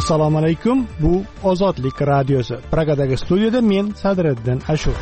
Assalomu alaykum. Bu Ozodlik radiosi. Pragadagi studiyada men Sadriddin Ashur.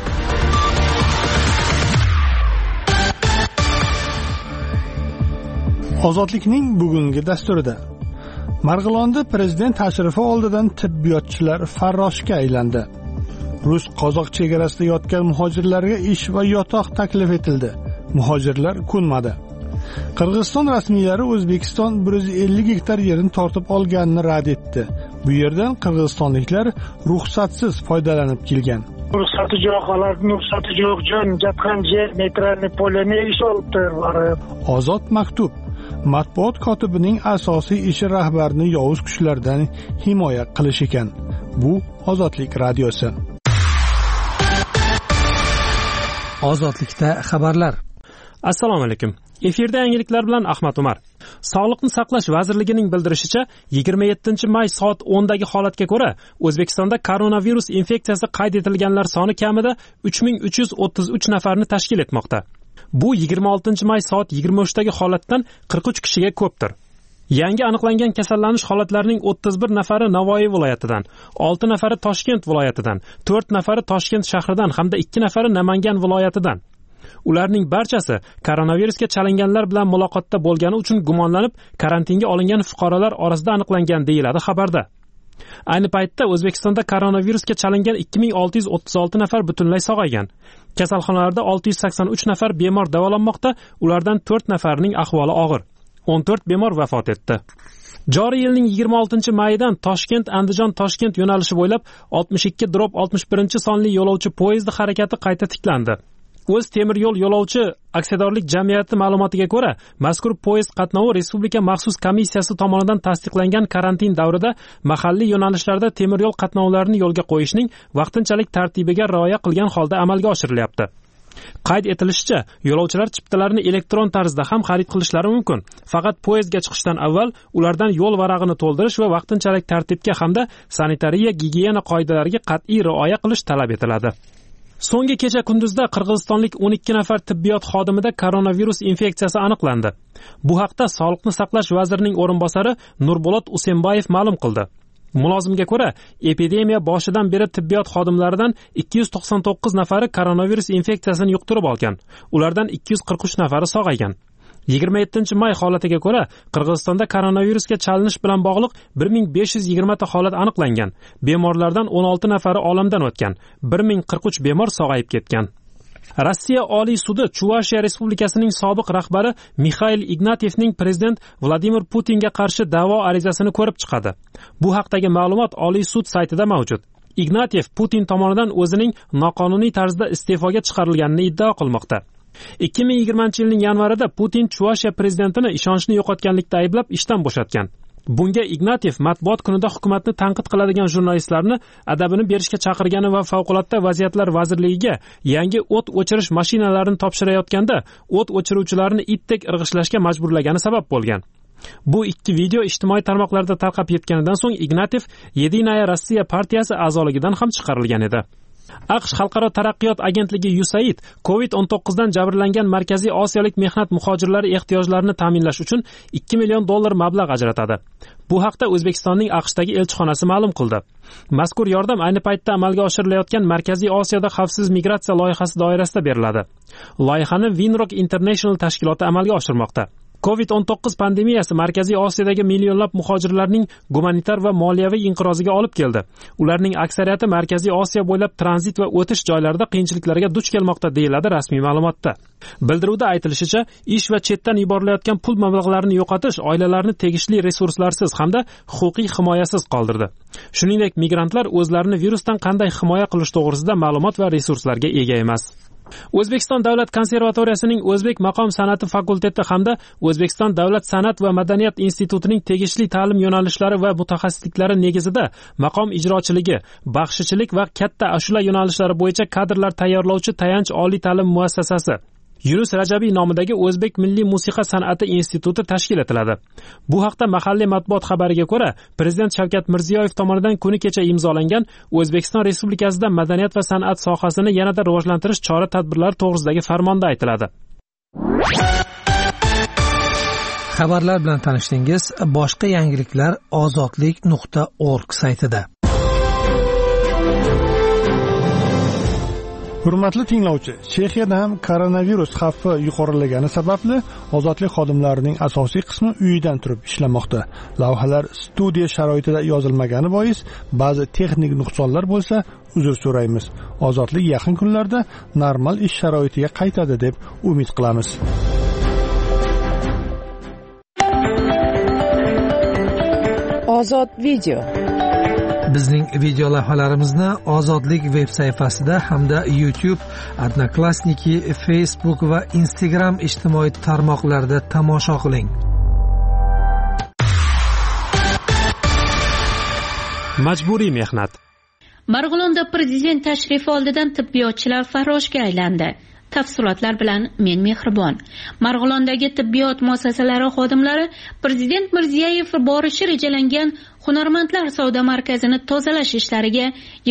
Ozodlikning bugungi dasturida Marg'ilonda prezident tashrifi oldidan tibbiyotchilar farroshga aylandi. Rus-qozoq chegarasida yotgan muhojirlarga ish va yotoq taklif etildi. Muhojirlar ko'nmadi. Qirg'iziston rasmiylari O'zbekiston 150 gektar yerini tortib olganini rad etdi. Bu yerdan qirg'izistonliklar ruxsatsiz foydalanib kelgan. Ruxsati yo'q, ruxsati yo'q, jon gatgan yer neytralniy polini ish olibdi. Ozod maktub. Matbuot kotibining asosiy ishi rahbarni yovuz kuchlardan himoya qilish ekan. Bu Ozodlik radiosi. Ozodlikda xabarlar. Assalomu alaykum. Efirda yangiliklar bilan Ahmad Umar. Sog'liqni saqlash vazirligining bildirishicha, 27-may soat 10 dagi holatga ko'ra, O'zbekistonda koronavirus infeksiyasi qayd etilganlar soni kamida 3333 nafarni tashkil etmoqda. Bu 26-may soat 23 dagi holatdan 43 kishiga ko'pdir. Yangi aniqlangan kasallanish holatlarining 31 nafari Navoiy viloyatidan, 6 nafari Toshkent viloyatidan, 4 nafari Toshkent shahridan hamda 2 nafari Namangan viloyatidan. Ularning barchasi koronavirusga chalinganlar bilan muloqotda bo'lgani uchun gumonlanib, karantinga olingan fuqarolar orasida aniqlangan deyiladi xabarda. Ayni paytda O'zbekistonda koronavirusga chalingan 2636 nafar butunlay sog'aygan. Kasalxonalarda 683 nafar bemor davolanmoqda, ulardan 4 nafarining ahvoli og'ir. 14 bemor vafot etdi. Joriy yilning 26-mayidan Toshkent-Andijon-Toshkent yo'nalishi bo'ylab 62-61 sonli yo'lovchi poyezdi harakati qayta tiklandi. O'z temir yo'l yo'lovchi aksiyadorlik jamiyati ma'lumotiga ko'ra, mazkur poyezd qatnovi respublika maxsus komissiyasi tomonidan tasdiqlangan karantin davrida mahalliy yo'nalishlarda temir yo'l qatnovlarini yo'lga qo'yishning vaqtinchalik tartibiga rioya qilgan holda amalga oshirilyapti. Qayd etilishicha, yo'lovchilar chiptalarini elektron tarzda ham xarid qilishlari mumkin. Faqat poyezdga chiqishdan avval ulardan yo'l varag'ini to'ldirish va vaqtinchalik tartibga hamda sanitariya-gigiyena qoidalariga qat'iy rioya qilish talab etiladi. So'nggi kecha kunduzda qirg'izistonlik 12 nafar tibbiyot xodimida koronavirus infeksiyasi aniqlandi. Bu haqda Sog'liqni saqlash vazirining o'rinbosari Nurbolot Usembayev ma'lum qildi. Mulozimga ko'ra, epidemiya boshidan beri tibbiyot xodimlaridan 299 nafari koronavirus infeksiyasini yuqtirib olgan. Ulardan 243 nafari sog'aygan. 27-may holatiga ko'ra, Qirg'izistonda koronavirusga chalinish bilan bog'liq 1520 ta holat aniqlangan. Bemorlardan 16 nafari olamdan o'tgan. 1043 bemor sog'ayib ketgan. Rossiya Oliy sudi Chuvashiya Respublikasining sobiq rahbari Mikhail Ignatyevning prezident Vladimir Putinga qarshi da'vo arizasini ko'rib chiqadi. Bu haqdagi ma'lumot Oliy sud saytida mavjud. Ignatyev Putin tomonidan o'zining noqonuniy tarzda iste'foga chiqarilganini iddao qilmoqda. 2020-yilning yanvarida Putin Chuvashiya prezidentini ishonchni yo'qotganlikda ayblab ishdan bo'shatgan. Bunga Ignatyev matbuot kunida hukumatni tanqid qiladigan jurnalistlarni adabini berishga chaqirgani va favqulodda vaziyatlar vazirligiga yangi o't o'chirish mashinalarini topshirayotganda o't o'chiruvchilarni itdek irg'ishlashga majburlagani sabab bo'lgan. Bu ikki video ijtimoiy tarmoqlarda tarqab ketganidan so'ng Ignatyev Yedinaya Rossiya partiyasi a'zoligidan ham chiqarilgan edi. AQSh Xalqaro taraqqiyot agentligi USAID COVID-19 dan jabrlangan Markaziy Osiyolik mehnat muhojirlari ehtiyojlarini ta'minlash uchun $2 million mablag' ajratadi. Bu haqda O'zbekistonning AQShdagi elchixonasi ma'lum qildi. Mazkur yordam ayni paytda amalga oshirilayotgan Markaziy Osiyoda xavfsiz migratsiya loyihasi doirasida beriladi. Loyihani Winrock International tashkiloti amalga oshirmoqda. COVID-19 pandemiyasi Markaziy Osiyodagi millionlab muhojirlarning gumanitar va moliyaviy inqiroziga olib keldi. Ularning aksariyati Markaziy Osiyo bo'ylab tranzit va o'tish joylarida qiyinchiliklarga duch kelmoqda deyiladi rasmiy ma'lumotda. Bildiruvda aytilishicha, ish va chetdan yuborilayotgan pul mablag'larini yo'qotish oilalarni tegishli resurslarsiz hamda huquqiy himoyasiz qoldirdi. Shuningdek, migrantlar o'zlarini virusdan qanday himoya qilish to'g'risida ma'lumot va resurslarga ega emas. O'zbekiston davlat konservatoriyasining O'zbek maqom san'ati fakulteti hamda O'zbekiston davlat san'at va madaniyat institutining tegishli ta'lim yo'nalishlari va mutaxassisliklari negizida maqom ijrochiligi, baxshichilik va katta ashula yo'nalishlari bo'yicha kadrlar tayyorlovchi tayanch oliy ta'lim muassasasi Yunus Rajabiy nomidagi O'zbek milliy musiqa san'ati instituti tashkil etiladi. Bu haqda mahalliy matbuot xabariga ko'ra, Prezident Shavkat Mirziyoyev tomonidan kuni kecha imzolangan O'zbekiston Respublikasida madaniyat va san'at sohasini yanada rivojlantirish chora-tadbirlari to'g'risidagi farmonda aytiladi. Xabarlar bilan tanishdingiz. Boshqa yangiliklar ozodlik.org saytida. Hurmatli tinglovchi, Chexiyada ham koronavirus xavfi yuqorilagani sababli ozodlik xodimlarining asosiy qismi uyidan turib ishlamoqda. Lavhalar studiya sharoitida yozilmagani bois ba'zi texnik nuqsonlar bo'lsa, uzr so'raymiz. Ozodlik yaqin kunlarda normal ish sharoitiga qaytadi deb umid qilamiz. Ozod video. Bizning video lavhalarimizni Ozodlik veb sayfasida hamda YouTube, Odnoklassniki, Facebook va Instagram ijtimoiy tarmoqlarida tomosha qiling. Majburiy mehnat. Marg'ilonda prezident tashrifi oldidan tibbiyotchilar farroshga aylandi. Tafsilotlar bilan men Mehribon. Marg'ilondagi tibbiyot muassasalari xodimlari Prezident Mirziyoyev borishi rejalangan Hunarmandlar savdo markazini tozalash ishlariga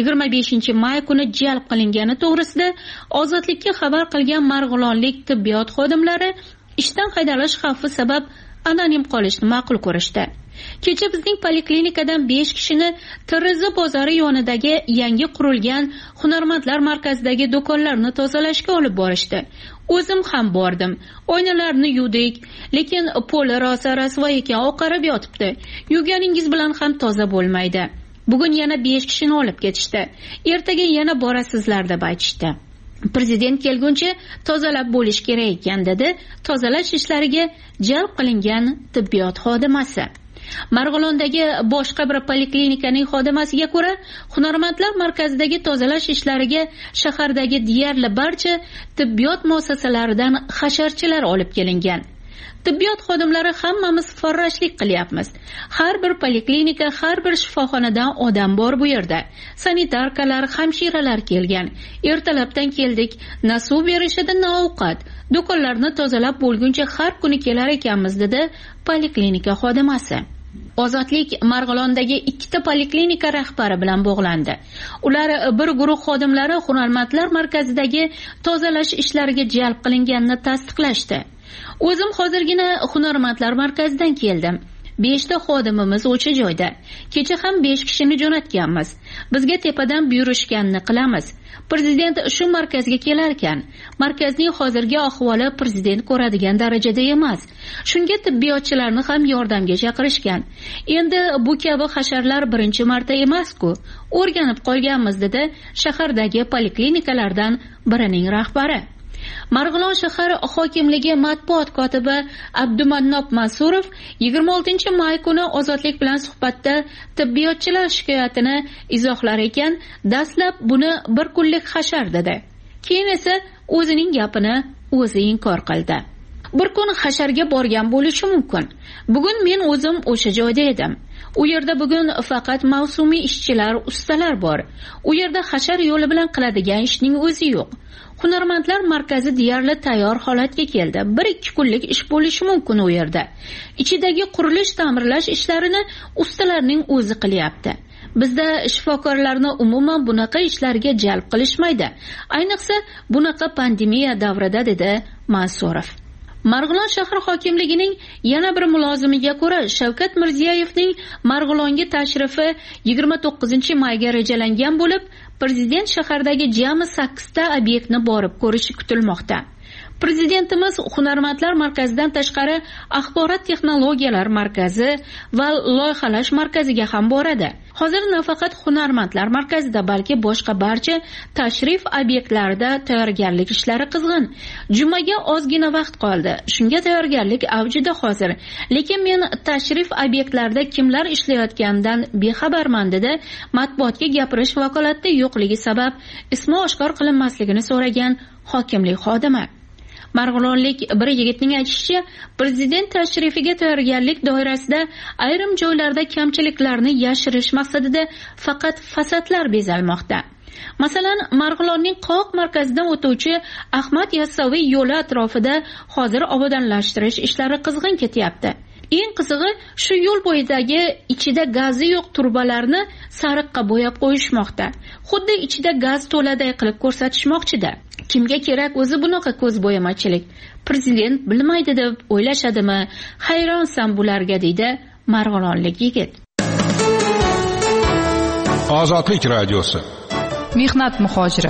25-may kuni jalb qilingani to'g'risida Ozodlikka xabar qilgan marg'ilonlik tibbiyot xodimlari ishdan haydalish xavfi sabab anonim qolishni ma'qul ko'rishdi. Kecha bizning poliklinikadan 5 kishini Termiz bozori yonidagi yangi qurilgan Hunarmandlar markazidagi do'konlarni tozalashga olib borishdi. O'zim ham bordim. Oynalarni yuvdik, lekin poli rosa rasvo ekan, oqarib yotibdi. Yuvganingiz bilan ham toza bo'lmaydi. Bugun yana 5 kishini olib ketishdi. Ertaga yana borasizlar deb aytishdi. Prezident kelguncha tozalab bo'lish kerak ekan dedi tozalash ishlariga jalb qilingan tibbiyot xodimasi. Marg'ilondagi boshqa bir poliklinikaning xodimasiga ko'ra, Hunarmandlar markazidagi tozalash ishlariga shahardagi deyarli barcha tibbiyot muassasalaridan hasharchilar olib kelingan. Tibbiyot xodimlari hammamiz farroshlik qilyapmiz. Har bir poliklinika, har bir shifoxonadan odam bor bu yerda. Sanitarkalar, hamshiralar kelgan. Ertalabdan keldik, na suv berishadi, na ovqat. Do'konlarni tozalab bo'lguncha har kuni kelar ekanmiz dedi poliklinika xodimasi. Ozodlik Marg'ilondagi 2 ta poliklinika rahbari bilan bog'landi. Ular bir guruh xodimlari Hunarmandlar markazidagi tozalash ishlariga jalb qilinganini tasdiqlashdi. O'zim hozirgina Hunarmandlar markazidan keldim. 5 ta xodimimiz o'sha joyda. Kecha ham 5 kishini jo'natganmiz. Bizga tepadan buyurishganini qilamiz. Prezident shu markazga kelar ekan. Markazning hozirgi ahvoli prezident ko'radigan darajada emas. Shunga tibbiyotchilarni ham yordamga chaqirishgan. Endi bu kabi hasharlar birinchi marta emas-ku. O'rganib qolganmiz dedi shahardagi poliklinikalardan birining rahbari. Marg'ilon shahar hokimligi matbuot kotibi Abdumannob Mansurov 26-may kuni Ozodlik bilan suhbatda tibbiyotchilar shikoyatini izohlar ekan, dastlab buni bir kunlik hashar dedi. Keyin esa o'zining gapini o'zi inkor qildi. Bir kun hasharga borgan bo'lishi mumkin. Bugun men o'zim o'sha joyda edim. U yerda bugun faqat mavsumiy ishchilar, ustalar bor. U yerda hashar yo'li bilan qiladigan ishning o'zi yo'q. Hunarmandlar markazi deyarli tayyor holatga keldi. 1-2 kunlik ish bo'lishi mumkin u yerda. Ichidagi qurilish, ta'mirlash ishlarini ustalarning o'zi qilyapti. Bizda shifokorlarni umuman bunaqa ishlarga jalb qilishmaydi. Ayniqsa bunaqa pandemiya davrida dedi Mansurov. Marg'ilon shahar hokimligining yana bir mulozimiga ko'ra, Shavkat Mirziyoyevning Marg'ilonga tashrifi 29-mayga rejalangan bo'lib, prezident shahardagi jami 8 ta obyektni borib ko'rishi kutilmoqda. Prezidentimiz Hunarmandlar markazidan tashqari axborot texnologiyalar markazi va loyihalash markaziga ham boradi. Hozir nafaqat Hunarmandlar markazida, balki boshqa barcha tashrif obyektlarida tayyorgarlik ishlari qizg'in. Jumaga ozgina vaqt qoldi. Shunga tayyorgarlik avjida hozir. Lekin men tashrif obyektlarida kimlar ishlayotganidan bexabarman dedi. Matbuotga gapirish vakolatida yo'qligi sabab ismi oshkor qilinmasligini so'ragan hokimlik xodimi. Marg'ilonlik bir yigitning aytishicha, prezident tashrifiga tayyorgarlik doirasida ayrim joylarda kamchiliklarni yashirish maqsadida faqat fasadlar bezalmoqda. Masalan, Marg'ilonning Qoq markazidan o'tuvchi Ahmad Yassaviy yo'li atrofida hozir obodonlashtirish ishlari qizg'in ketyapti. Eng qizig'i, shu yo'l bo'yidagi ichida gazi yo'q turbalarni sariqqa bo'yab qo'yishmoqda. Xuddi ichida gaz to'laday qilib ko'rsatishmoqchida. Kimga kerak o'zi bunaqa ko'z bo'yamachilik? Prezident bilmaydi deb o'ylashadimi? Hayronsan bularga, deydi marg'ilonlik yigit. Ozodlik radiosi. Mehnat muhojiri.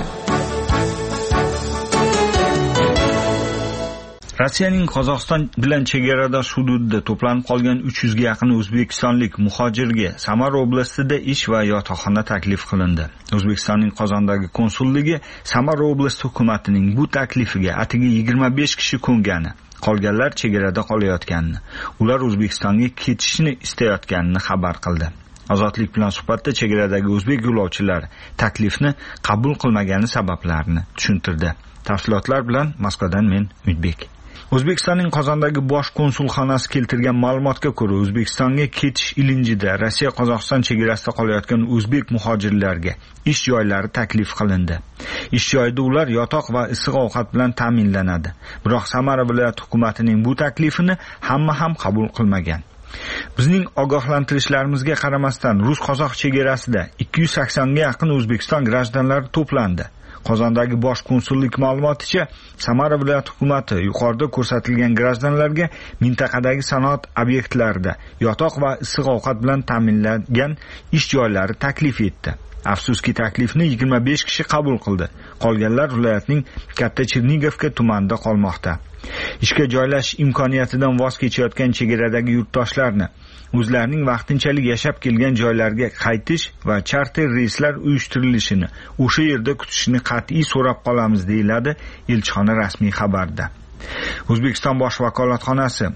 Rossiyaning Qozog'iston bilan chegaradosh hududida to'planib qolgan 300 ga yaqin o'zbekistonlik muhojirga Samara oblastida ish va yotoqxona taklif qilindi. O'zbekistonning Qozondagi konsulligi Samara oblasti hukumatining bu taklifiga atigi 25 kishi ko'ngani, qolganlar chegarada qolayotganini, ular O'zbekistonga ketishni istayotganini xabar qildi. Ozodlik bilan suhbatda chegaradagi o'zbek yo'lovchilar taklifni qabul qilmagani sabablarini tushuntirdi. Tafsilotlar bilan Moskvadan men Umidbek. O'zbekistonning Qozondagi bosh konsulxonasi keltirgan ma'lumotga ko'ra, O'zbekistonga ketish ilinjida Rossiya-Qozog'iston chegarasida qolayotgan o'zbek muhojirlarga ish joylari taklif qilindi. Ish joyida ular yotoq va issiq ovqat bilan ta'minlanadi. Biroq Samara viloyati hukumatining bu taklifini hamma ham qabul qilmagan. Bizning ogohlantirishlarimizga qaramasdan Rus-Qozoq chegarasida 280 ga yaqin O'zbekiston grajdanlari to'plandi. Qozondagi bosh konsullik ma'lumoticha, Samara viloyati hukumati yuqorida ko'rsatilgan grajdanlarga mintaqadagi sanoat obyektlarida yotoq va issiq ovqat bilan ta'minlangan ish joylari taklif etdi. Afsuski taklifni 25 kishi qabul qildi. Qolganlar viloyatning Katta Chernigovka tumanida qolmoqda. Ishga joylashish imkoniyatidan voz kechayotgan chegaradagi yurtdoshlarni o'zlarining vaqtinchalik yashab kelgan joylariga qaytish va charter reyslar uyushtirilishini, o'sha yerda kutishni qat'iy so'rab qolamiz, deyiladi elchixona rasmiy xabarda. O'zbekiston bosh vakolatxonasi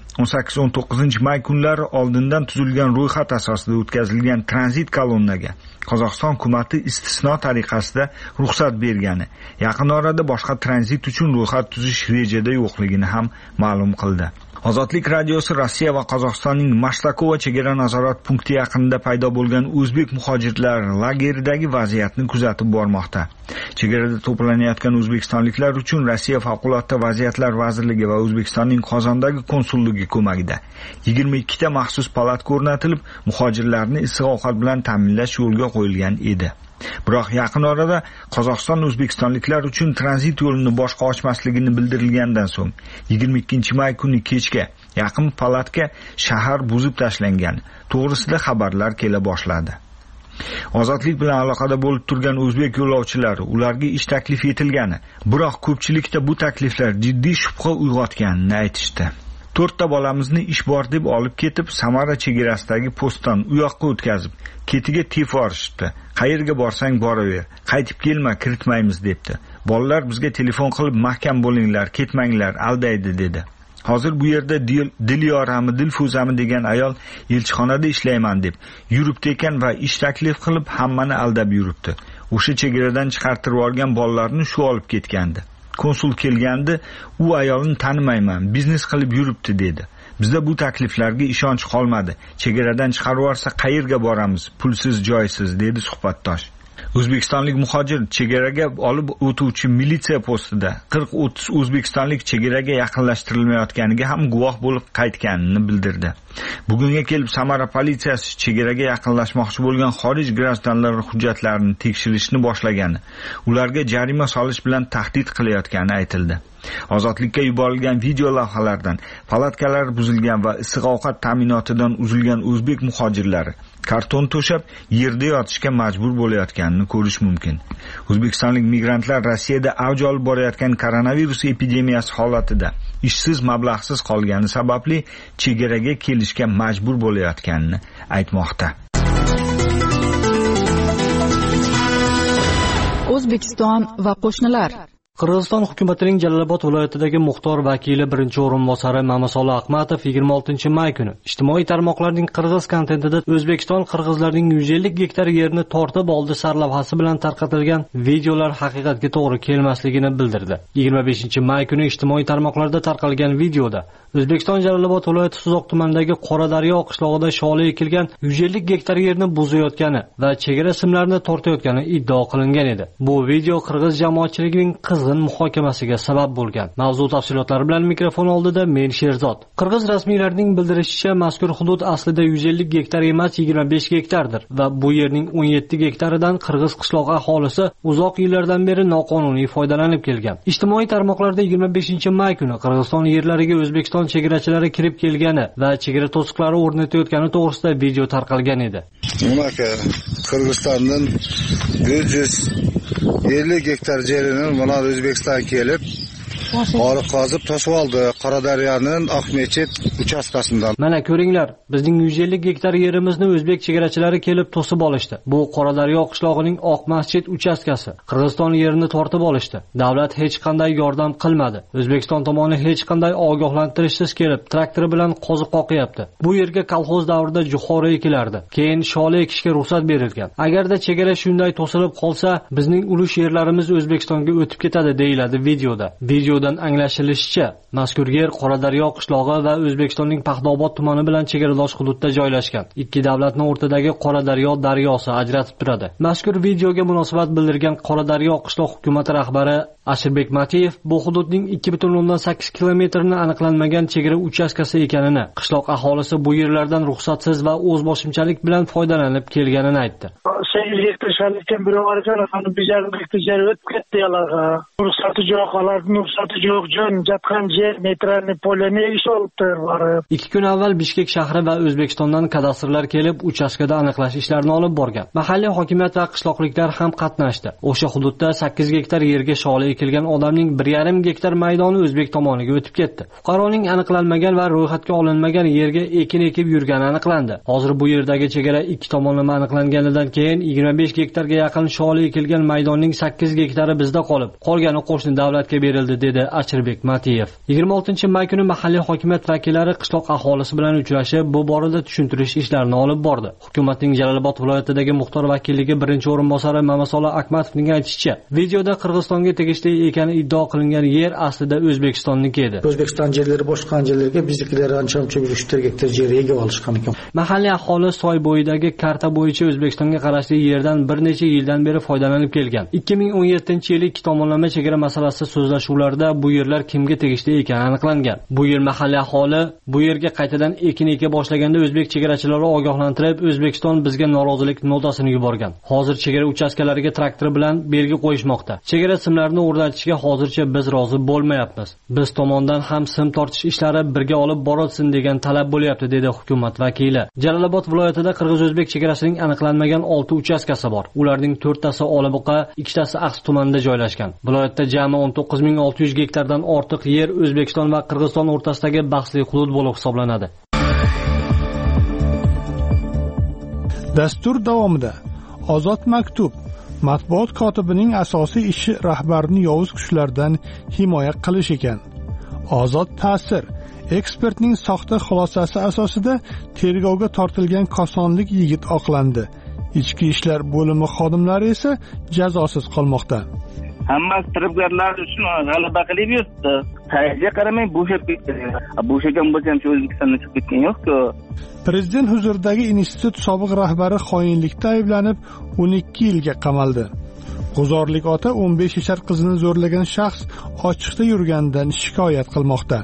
18-19 may kunlari oldindan tuzilgan ro'yxat asosida o'tkazilgan tranzit kolonnaga Qozog'iston hukumati istisno tariqasida ruxsat bergani, yaqin orada boshqa tranzit uchun ro'yxat tuzish rejada yo'qligini ham ma'lum qildi. Ozodlik radiosi Rossiya va Qozog'istonning Mashtaqova chegara nazorat punkti yaqinida paydo bo'lgan o'zbek muhojirlar lageridagi vaziyatni kuzatib bormoqda. Chegarada to'planayotgan o'zbekistonliklar uchun Rossiya favqulodda vaziyatlar vazirligi va O'zbekistonning Qozondagi konsulligi ko'magida 22 ta maxsus palatka o'rnatilib, muhojirlarni issiq ovqat bilan ta'minlash yo'lga qo'yilgan edi. Biroq yaqin orada Qozog'iston o'zbekistonliklar uchun tranzit yo'lini boshqa ochmasligini bildirilgandan so'ng 22 may kuni kechga yaqin palatka shahar buzib tashlangan to'g'risida xabarlar kela boshladi. Ozodlik bilan aloqada bo'lib turgan o'zbek yo'lovchilari ularga ish taklif etilgani, biroq ko'pchilikda bu takliflar jiddiy shubha uyg'otganini aytishdi. 4 ta bolamizni ish bor deb olib ketib, Samara chegarasidagi postdan u yoqqa o'tkazib, ketiga tef orishdi. Qayerga borsang boraver, qaytib kelma, kiritmaymiz debdi. Bolalar bizga telefon qilib, mahkam bo'linglar, ketmanglar, aldaydi dedi. Hozir bu yerda Dilyorami, Dilfuzami degan ayol elchixonada ishlayman deb yuribdi ekan va ish taklif qilib hammani aldab yuribdi. O'sha chegaradan chiqartirib olgan bolalarni shu olib ketgandi. Konsul kelgandi, u ayolni tanimayman, biznes qilib yuribdi dedi. Bizda bu takliflarga ishonch qolmadi. Chegaradan chiqarib yuborsa qayerga boramiz? Pulsiz, joysiz, dedi suhbatdosh. O'zbekistonlik muhojir chegaraga olib o'tuvchi militsiya postida 40-30 o'zbekistonlik chegaraga yaqinlashtirilmayotganiga ham guvoh bo'lib qaytganini bildirdi. Bugunga kelib Samara politsiyasi chegaraga yaqinlashmoqchi bo'lgan xorij grajdanlar hujjatlarini tekshirishni boshlagani, ularga jarima solish bilan tahdid qilayotgani aytildi. Ozodlikka yuborilgan video lavhalardan palatkalar buzilgan va issiq ovqat ta'minotidan uzilgan o'zbek muhojirlari karton to'shab yerda yotishga majbur bo'layotganini ko'rish mumkin. O'zbekistonlik migrantlar Rossiyada avj olib borayotgan koronavirus epidemiyasi holatida ishsiz, mablag'siz qolgani sababli chegaraga kelishga majbur bo'layotganini aytmoqda. O'zbekiston va qo'shnilar. Qirg'iziston hukumatining Jalolobod viloyatidagi muxtor vakili birinchi o'rinbosari Mamasola Ahmatov 26 may kuni ijtimoiy tarmoqlarning qirg'iz kontentida O'zbekiston qirg'izlarning 150 gektar yerini tortib oldi sarlavhasi bilan tarqatilgan videolar haqiqatga to'g'ri kelmasligini bildirdi. 25 may kuni ijtimoiy tarmoqlarda tarqalgan videoda O'zbekiston Jalolobod viloyati Suzoq tumanidagi Qoradaryo qishlog'ida sholi ekilgan 150 gektar yerni buzayotgani va chegara simlarini tortayotgani iddao qilingan edi. Bu video qirg'iz jamoatchiligining qizg'in qizg'in muhokamasiga sabab bo'lgan. Mavzu tafsilotlari bilan mikrofon oldida men Sherzod. Qirg'iz rasmiylarining bildirishicha, mazkur hudud aslida 150 gektar emas, 25 gektardir va bu yerning 17 gektaridan qirg'iz qishloq aholisi uzoq yillardan beri noqonuniy foydalanib kelgan. Ijtimoiy tarmoqlarda 25-may kuni Qirg'iziston yerlariga O'zbekiston chegarachilari kirib kelgani va chegara to'siqlari o'rnatayotgani to'g'risida video tarqalgan edi. Qirg'izistondan 150 gektar yerini mana O'zbekiston kelib qozib to'sib oldi. Qoradaryoning Oqmechit uchastkasidan. Mana ko'ringlar, bizning 150 gektar yerimizni o'zbek chegarachilari kelib to'sib olishdi. Bu Qoradaryo qishlog'ining Oqmechit uchastkasi. Qirg'iziston yerini tortib olishdi. Davlat hech qanday yordam qilmadi. O'zbekiston tomoni hech qanday ogohlantirishsiz kelib, traktori bilan qozib qoqyapti. Bu yerga kolxoz davrida jo'xori ekilardi. Keyin sholi ekishga ruxsat berilgan. Agarda chegara shunday to'silib qolsa, bizning ulush yerlarimiz O'zbekistonga o'tib ketadi, deyiladi videoda. Videodan anglashilishicha, mazkur yer Qoradaryo qishlog'i va O'zbekistonning Paxtaobod tumani bilan chegaradosh hududda joylashgan. Ikki davlatning o'rtadagi Qoradaryo daryosi ajratib turadi. Mazkur videoga munosabat bildirgan Qoradaryo qishloq hukumati rahbari Ashirbek Matiyev bu hududning 2,8 kilometrini aniqlanmagan chegara uchastkasi ekanini, qishloq aholisi bu yerlardan ruxsatsiz va o'zboshimchalik bilan foydalanib kelganini aytdi. 8 gektar shalikdan biri var ekan, hani bizlar gektar yer o'tib ketdi ularga. Ruxsati yo'q, ularning ruxsati yo'q, jon jatgan yer neytralniy polini ish olibdi. 2 kun avval Bishkek shahri va O'zbekistondan kadastrlar kelib, uchastkada aniqlash ishlarini olib borgan. Mahalliy hokimiyat va qishloqliklar ham qatnashdi. O'sha hududda 8 gektar yerga sholi ekilgan odamning 1,5 gektar maydoni o'zbek tomoniga o'tib ketdi. Fuqaroning aniqlanmagan va ro'yxatga olinmagan yerga ekin ekib yurgani aniqlandi. Hozir bu yerdagi chegara ikki tomonlama aniqlanganidan keyin 25 gektarga yaqin sholi ekilgan maydonning 8 gektari bizda qolib, qolgani qo'shni davlatga berildi, dedi Achirbek Matiyev. 26-may kuni mahalliy hokimiyat vakillari qishloq aholisi bilan uchrashib, bu borada tushuntirish ishlarini olib bordi. Hukumatning Jalolobod viloyatidagi muxtor vakilligi birinchi o'rinbosari Mamasola Akmatovning aytishicha, videoda Qirg'izistonga tegishli ekani iddio qilingan yer aslida O'zbekistonniki edi. O'zbekiston yerlari boshqa yerlarga biznikilar ancha-muncha 3 gektar yer ega olishgan ekan. Mahalliy aholi soy bo'yidagi karta bo'yicha O'zbekistonga qarashli yerdan bir necha yildan beri foydalanib kelgan. 2017-yil ikki tomonlama chegara masalasi so'zlashuvlarida bu yerlar kimga tegishli ekani aniqlangan. Bu yil mahalliy aholi bu yerga qaytadan ekin eka boshlaganda o'zbek chegarachilari ogohlantirib, O'zbekiston bizga norozilik notasini yuborgan. Hozir chegara uchastkalariga traktor bilan belgi qo'yishmoqda. Chegara simlarini o'rnatishga hozircha biz rozi bo'lmayapmiz. Biz tomondan ham sim tortish ishlari birga olib borilsin degan talab bo'lyapti, dedi hukumat vakili. Jalolobod viloyatida qirg'iz-o'zbek chegarasining aniqlanmagan 6 uchastkasi bor. Ularning 4tasi Olabuqa, 2tasi Aqsh tumanida joylashgan. Viloyatda jami 19600 gektardan ortiq yer O'zbekiston va Qirg'iziston o'rtasidagi bahsli hudud bo'lib hisoblanadi. Dastur davomida Ozod maktub matbuot kotibining asosiy ishi rahbarni yovuz kuchlardan himoya qilish ekan. Ozod ta'sir ekspertning soxta xulosasi asosida tergovga tortilgan kosonlik yigit oqlandi. Ichki ishlar bo'limi xodimlari esa jazosiz qolmoqda. Hammasi firibgarlar uchun g'alaba qilib yuribdi. Qayga qaramay bo'shab ketdi. Bo'shagan bo'lsa ham O'zbekistondan chiqib ketgan yo'q-ku. Prezident huzuridagi institut sobiq rahbari xoinlikda ayblanib 12 yilga qamaldi. G'uzorlik ota 15 yashar qizini zo'rlagan shaxs ochiqda yurganidan shikoyat qilmoqda.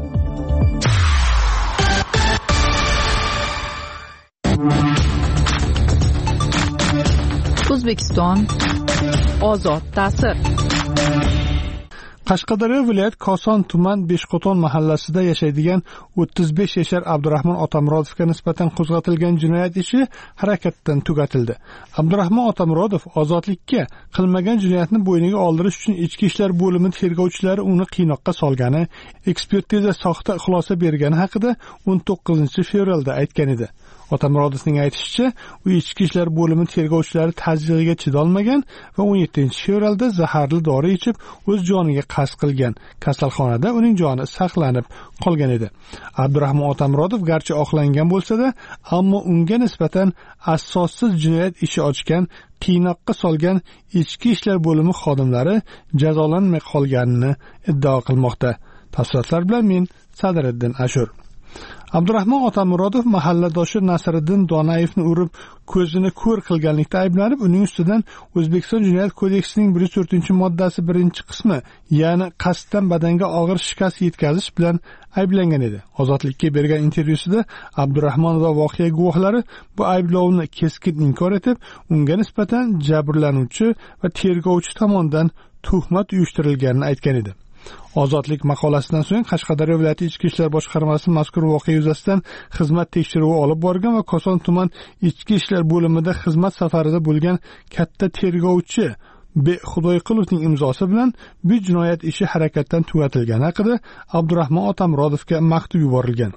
O'zbekiston ozod ta'sir. Qashqadaryo viloyat Koson tuman Beshqo'ton mahallasida yashaydigan 35 yashar Abdurahmon Otamurodovga nisbatan qo'zg'atilgan jinoyat ishi harakatdan tugatildi. Abdurahmon Otamurodov ozodlikka qilmagan jinoyatni bo'yniga oldirish uchun ichki ishlar bo'limi tergovchilari uni qiynoqqa solgani, ekspertiza soxta xulosa bergani haqida 19-fevralda aytgan edi. Otamurodovning aytishicha, u ichki ishlar bo'limi tergovchilari tazyiqiga chidolmagan va 17-fevralda zaharli dori ichib o'z joniga qasd qilgan. Kasalxonada uning joni saqlanib qolgan edi. Abdurahmon Otamurodov garchi oqlangan bo'lsa-da, ammo unga nisbatan asossiz jinoyat ishi ochgan, qiynoqqa solgan ichki ishlar bo'limi xodimlari jazolanmay qolganini iddao qilmoqda. Tafsilotlar bilan men Sadriddin Ashur. Abdurahmon Otamurodov mahalladoshi Nasriddin Donayevni urib ko'zini ko'r qilganlikda ayblanib, uning ustidan O'zbekiston Jinoyat kodeksining 104-moddasi 1-qismi, ya'ni qasddan badanga og'ir shikast yetkazish bilan ayblangan edi. Ozodlikka bergan intervyusida Abdurahmon va voqea guvohlari bu ayblovni keskin inkor etib, unga nisbatan jabrlanuvchi va tergovchi tomonidan tuhmat uyushtirilganini aytgan edi. Ozodlik maqolasidan so'ng Qashqadaryo viloyati Ichki ishlar boshqarmasi mazkur voqea yuzasidan xizmat tekshiruvi olib borgan va Koson tuman Ichki ishlar bo'limida xizmat safarida bo'lgan katta tergovchi Xudoyqilovning imzosi bilan bu jinoyat ishi harakatdan tugatilgani haqida Abdurahmon Otamurodovga maktub yuborilgan.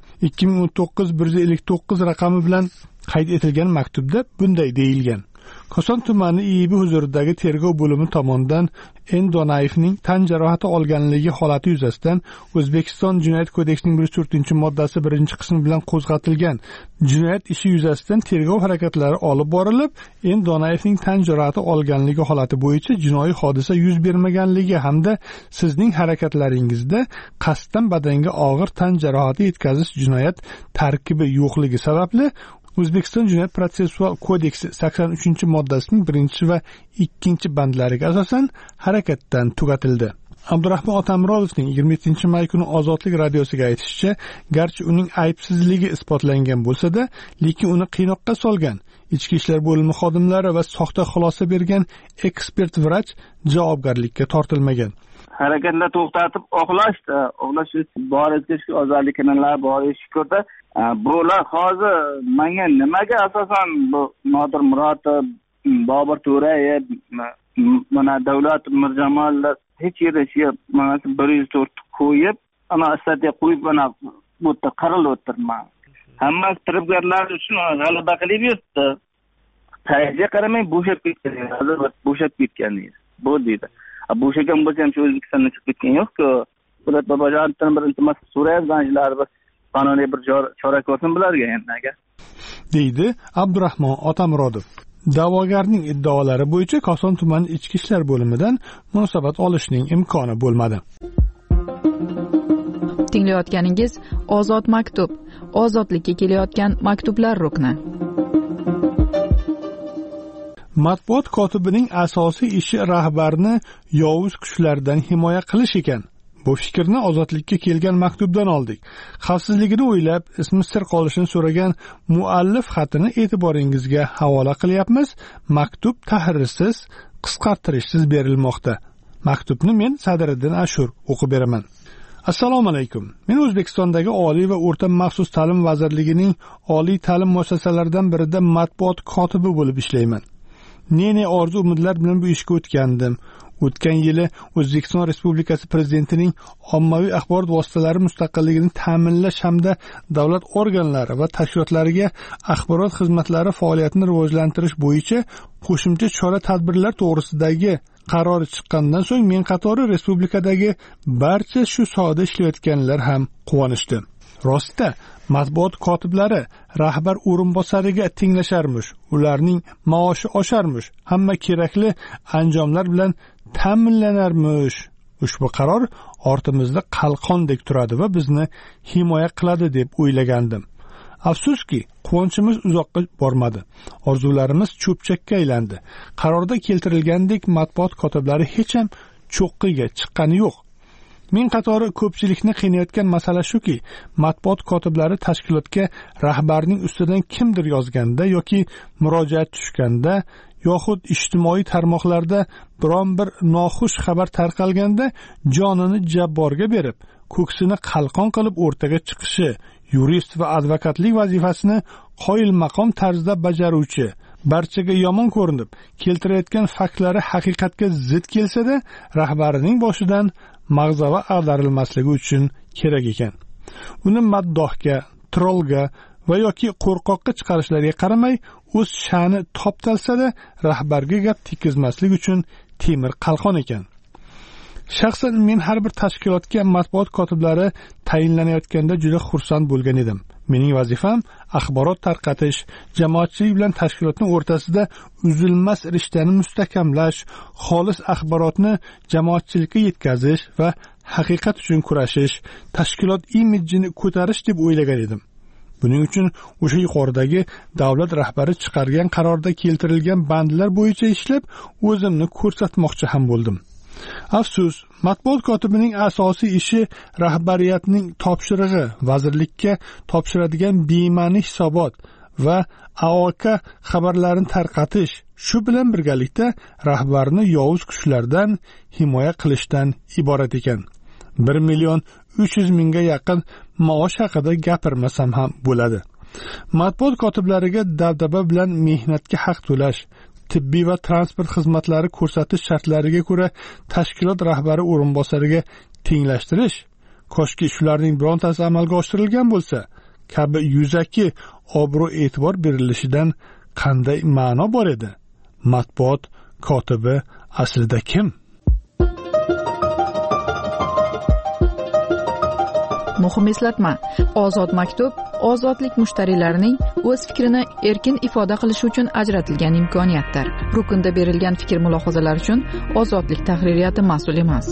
2019-159 raqami bilan qayd etilgan maktubda bunday deyilgan: Koson tumani IIB huzuridagi tergov bo'limi tomonidan Donayevning tan jarohati olganligi holati yuzasidan O'zbekiston Jinoyat kodeksining 104-moddasi 1-qismi bilan qo'zg'atilgan jinoyat ishi yuzasidan tergov harakatlari olib borilib, Donayevning tan jarohati olganligi holati bo'yicha jinoiy hodisa yuz bermaganligi hamda sizning harakatlaringizda qasddan badanga og'ir tan jarohati yetkazish jinoyat tarkibi yo'qligi sababli O'zbekiston Jinoyat protsessual kodeksi 83-moddasining 1 va 2 bandlariga asosan harakatdan tugatildi. Abdurahmon Otamurodovning 27-may kuni Ozodlik radiosiga aytishicha, garchi uning aybsizligi isbotlangan bo'lsa-da, lekin uni qiynoqqa solgan Ichki ishlar bo'limi xodimlari va soxta xulosa bergan ekspert vrach javobgarlikka tortilmagan. Harakatni to'xtatib oqlash borisga shu ozodlik kanallari borish ko'rdi. Bular hozir menga nimaga asosan bu Nodir Murodov, Bobur To'rayev, mana Davlat Mirjamollar hech yerda mana 104 qo'yib, ana statiya qo'yib mana bu yerda qarilib o'tirman. Hammasi firibgarlar uchun g'alaba qilib yuribdi. Tayyorga qaramay bo'shab ketgan. Hozir bo'shab ketgan edi. Bu deydi. Bo'shagan bo'lsa ham shu O'zbekistondan chiqib ketgan yo'q-ku. Bular babajondan bir iltimos so'rayapganlar, qonuniy bir chora ko'rsin bularga endi deydi Abdurahmon Otamurodov. Da'vogarning iddaolari bo'yicha Koson tumani Ichki ishlar bo'limidan munosabat olishning imkoni bo'lmadi. Tinglayotganingiz Ozod maktub, ozodlikka kelayotgan maktublar rukni. Matbuot kotibining asosiy ishi rahbarni yovuz kuchlardan himoya qilish ekan. Bu fikrni Ozodlikka kelgan maktubdan oldik. Xavfsizligini o'ylab, ismi sir qolishini so'ragan muallif xatini e'tiboringizga havola qilyapmiz. Maktub tahrirsiz, qisqartirishsiz berilmoqda. Maktubni men Sadriddin Ashur o'qib beraman. Assalomu alaykum. Men O'zbekistondagi Oliy va o'rta maxsus ta'lim vazirligining oliy ta'lim muassasalaridan birida matbuot kotibi bo'lib ishlayman. Ne orzu umidlar bilan bu ishga o'tgandim. O'tgan yili O'zbekiston Respublikasi Prezidentining ommaviy axborot vositalari mustaqilligini ta'minlash hamda davlat organlari va tashkilotlariga axborot xizmatlari faoliyatini rivojlantirish bo'yicha qo'shimcha chora-tadbirlar to'g'risidagi qarori chiqqandan so'ng men qatori respublikadagi barcha shu sohada ishlayotganlar ham quvonishdi. Rostda matbuot kotiblari rahbar o'rinbosariga tenglasharmish, ularning maoshi osharmish, hamma kerakli anjomlar bilan ta'minlanarmish. Ushbu qaror ortimizda qalqondek turadi va bizni himoya qiladi deb o'ylagandim. Afsuski, quvonchimiz uzoqqa bormadi. Orzularimiz cho'pchakka aylandi. Qarorda keltirilgandek matbuot kotiblari hech ham cho'qqiga chiqqani yo'q. Men qatori ko'pchilikni qiynayotgan masala shuki, matbuot kotiblari tashkilotga rahbarning ustidan kimdir yozganda yoki murojaat tushganda yoxud ijtimoiy tarmoqlarda biron bir noxush xabar tarqalganda jonini jabborga berib, ko'ksini qalqon qilib o'rtaga chiqishi, yurist va advokatlik vazifasini qoyilmaqom tarzda bajaruvchi, barchaga yomon ko'rinib, keltirayotgan faktlari haqiqatga zid kelsa-da, rahbarining boshidan mag'zava ag'darilmasligi uchun kerak ekan. Uni maddohga, trollga va yoki qo'rqoqqa chiqarishlariga qaramay, o'z sha'ni toptalsa-da, rahbarga gap tekizmaslik uchun temir qalqon ekan. Shaxsan men har bir tashkilotga matbuot kotiblari tayinlanayotganda juda xursand bo'lgan edim. Mening vazifam axborot tarqatish, jamoatchilik bilan tashkilotning o'rtasida uzilmas rishtani mustahkamlash, xolis axborotni jamoatchilikka yetkazish va haqiqat uchun kurashish, tashkilot imidjini ko'tarish deb o'ylagan edim. Buning uchun o'sha yuqoridagi davlat rahbari chiqargan qarorda keltirilgan bandlar bo'yicha ishlab, o'zimni ko'rsatmoqchi ham bo'ldim. Afsus, matbuot kotibining asosiy ishi rahbariyatning topshirig'i, vazirlikka topshiradigan bema'ni hisobot va AOK xabarlarini tarqatish, shu bilan birgalikda rahbarni yovuz kuchlardan himoya qilishdan iborat ekan. 1,300,000 ga yaqin maosh haqida gapirmasam ham bo'ladi. Matbuot kotiblariga dabdaba bilan mehnatga haq to'lash, tibbiy va transport xizmatlari ko'rsatish shartlariga ko'ra tashkilot rahbari o'rinbosariga tenglashtirish, koshki shularning birontasi amalga oshirilgan bo'lsa, kabi yuzaki obro' e'tibor berilishidan qanday ma'no bor edi? Matbuot kotibi aslida kim? Muhim eslatma: Ozod maktub ozodlik mushtariylarining o'z fikrini erkin ifoda qilishi uchun ajratilgan imkoniyatdir. Rukunda berilgan fikr mulohazalar uchun Ozodlik tahririyati mas'ul emas.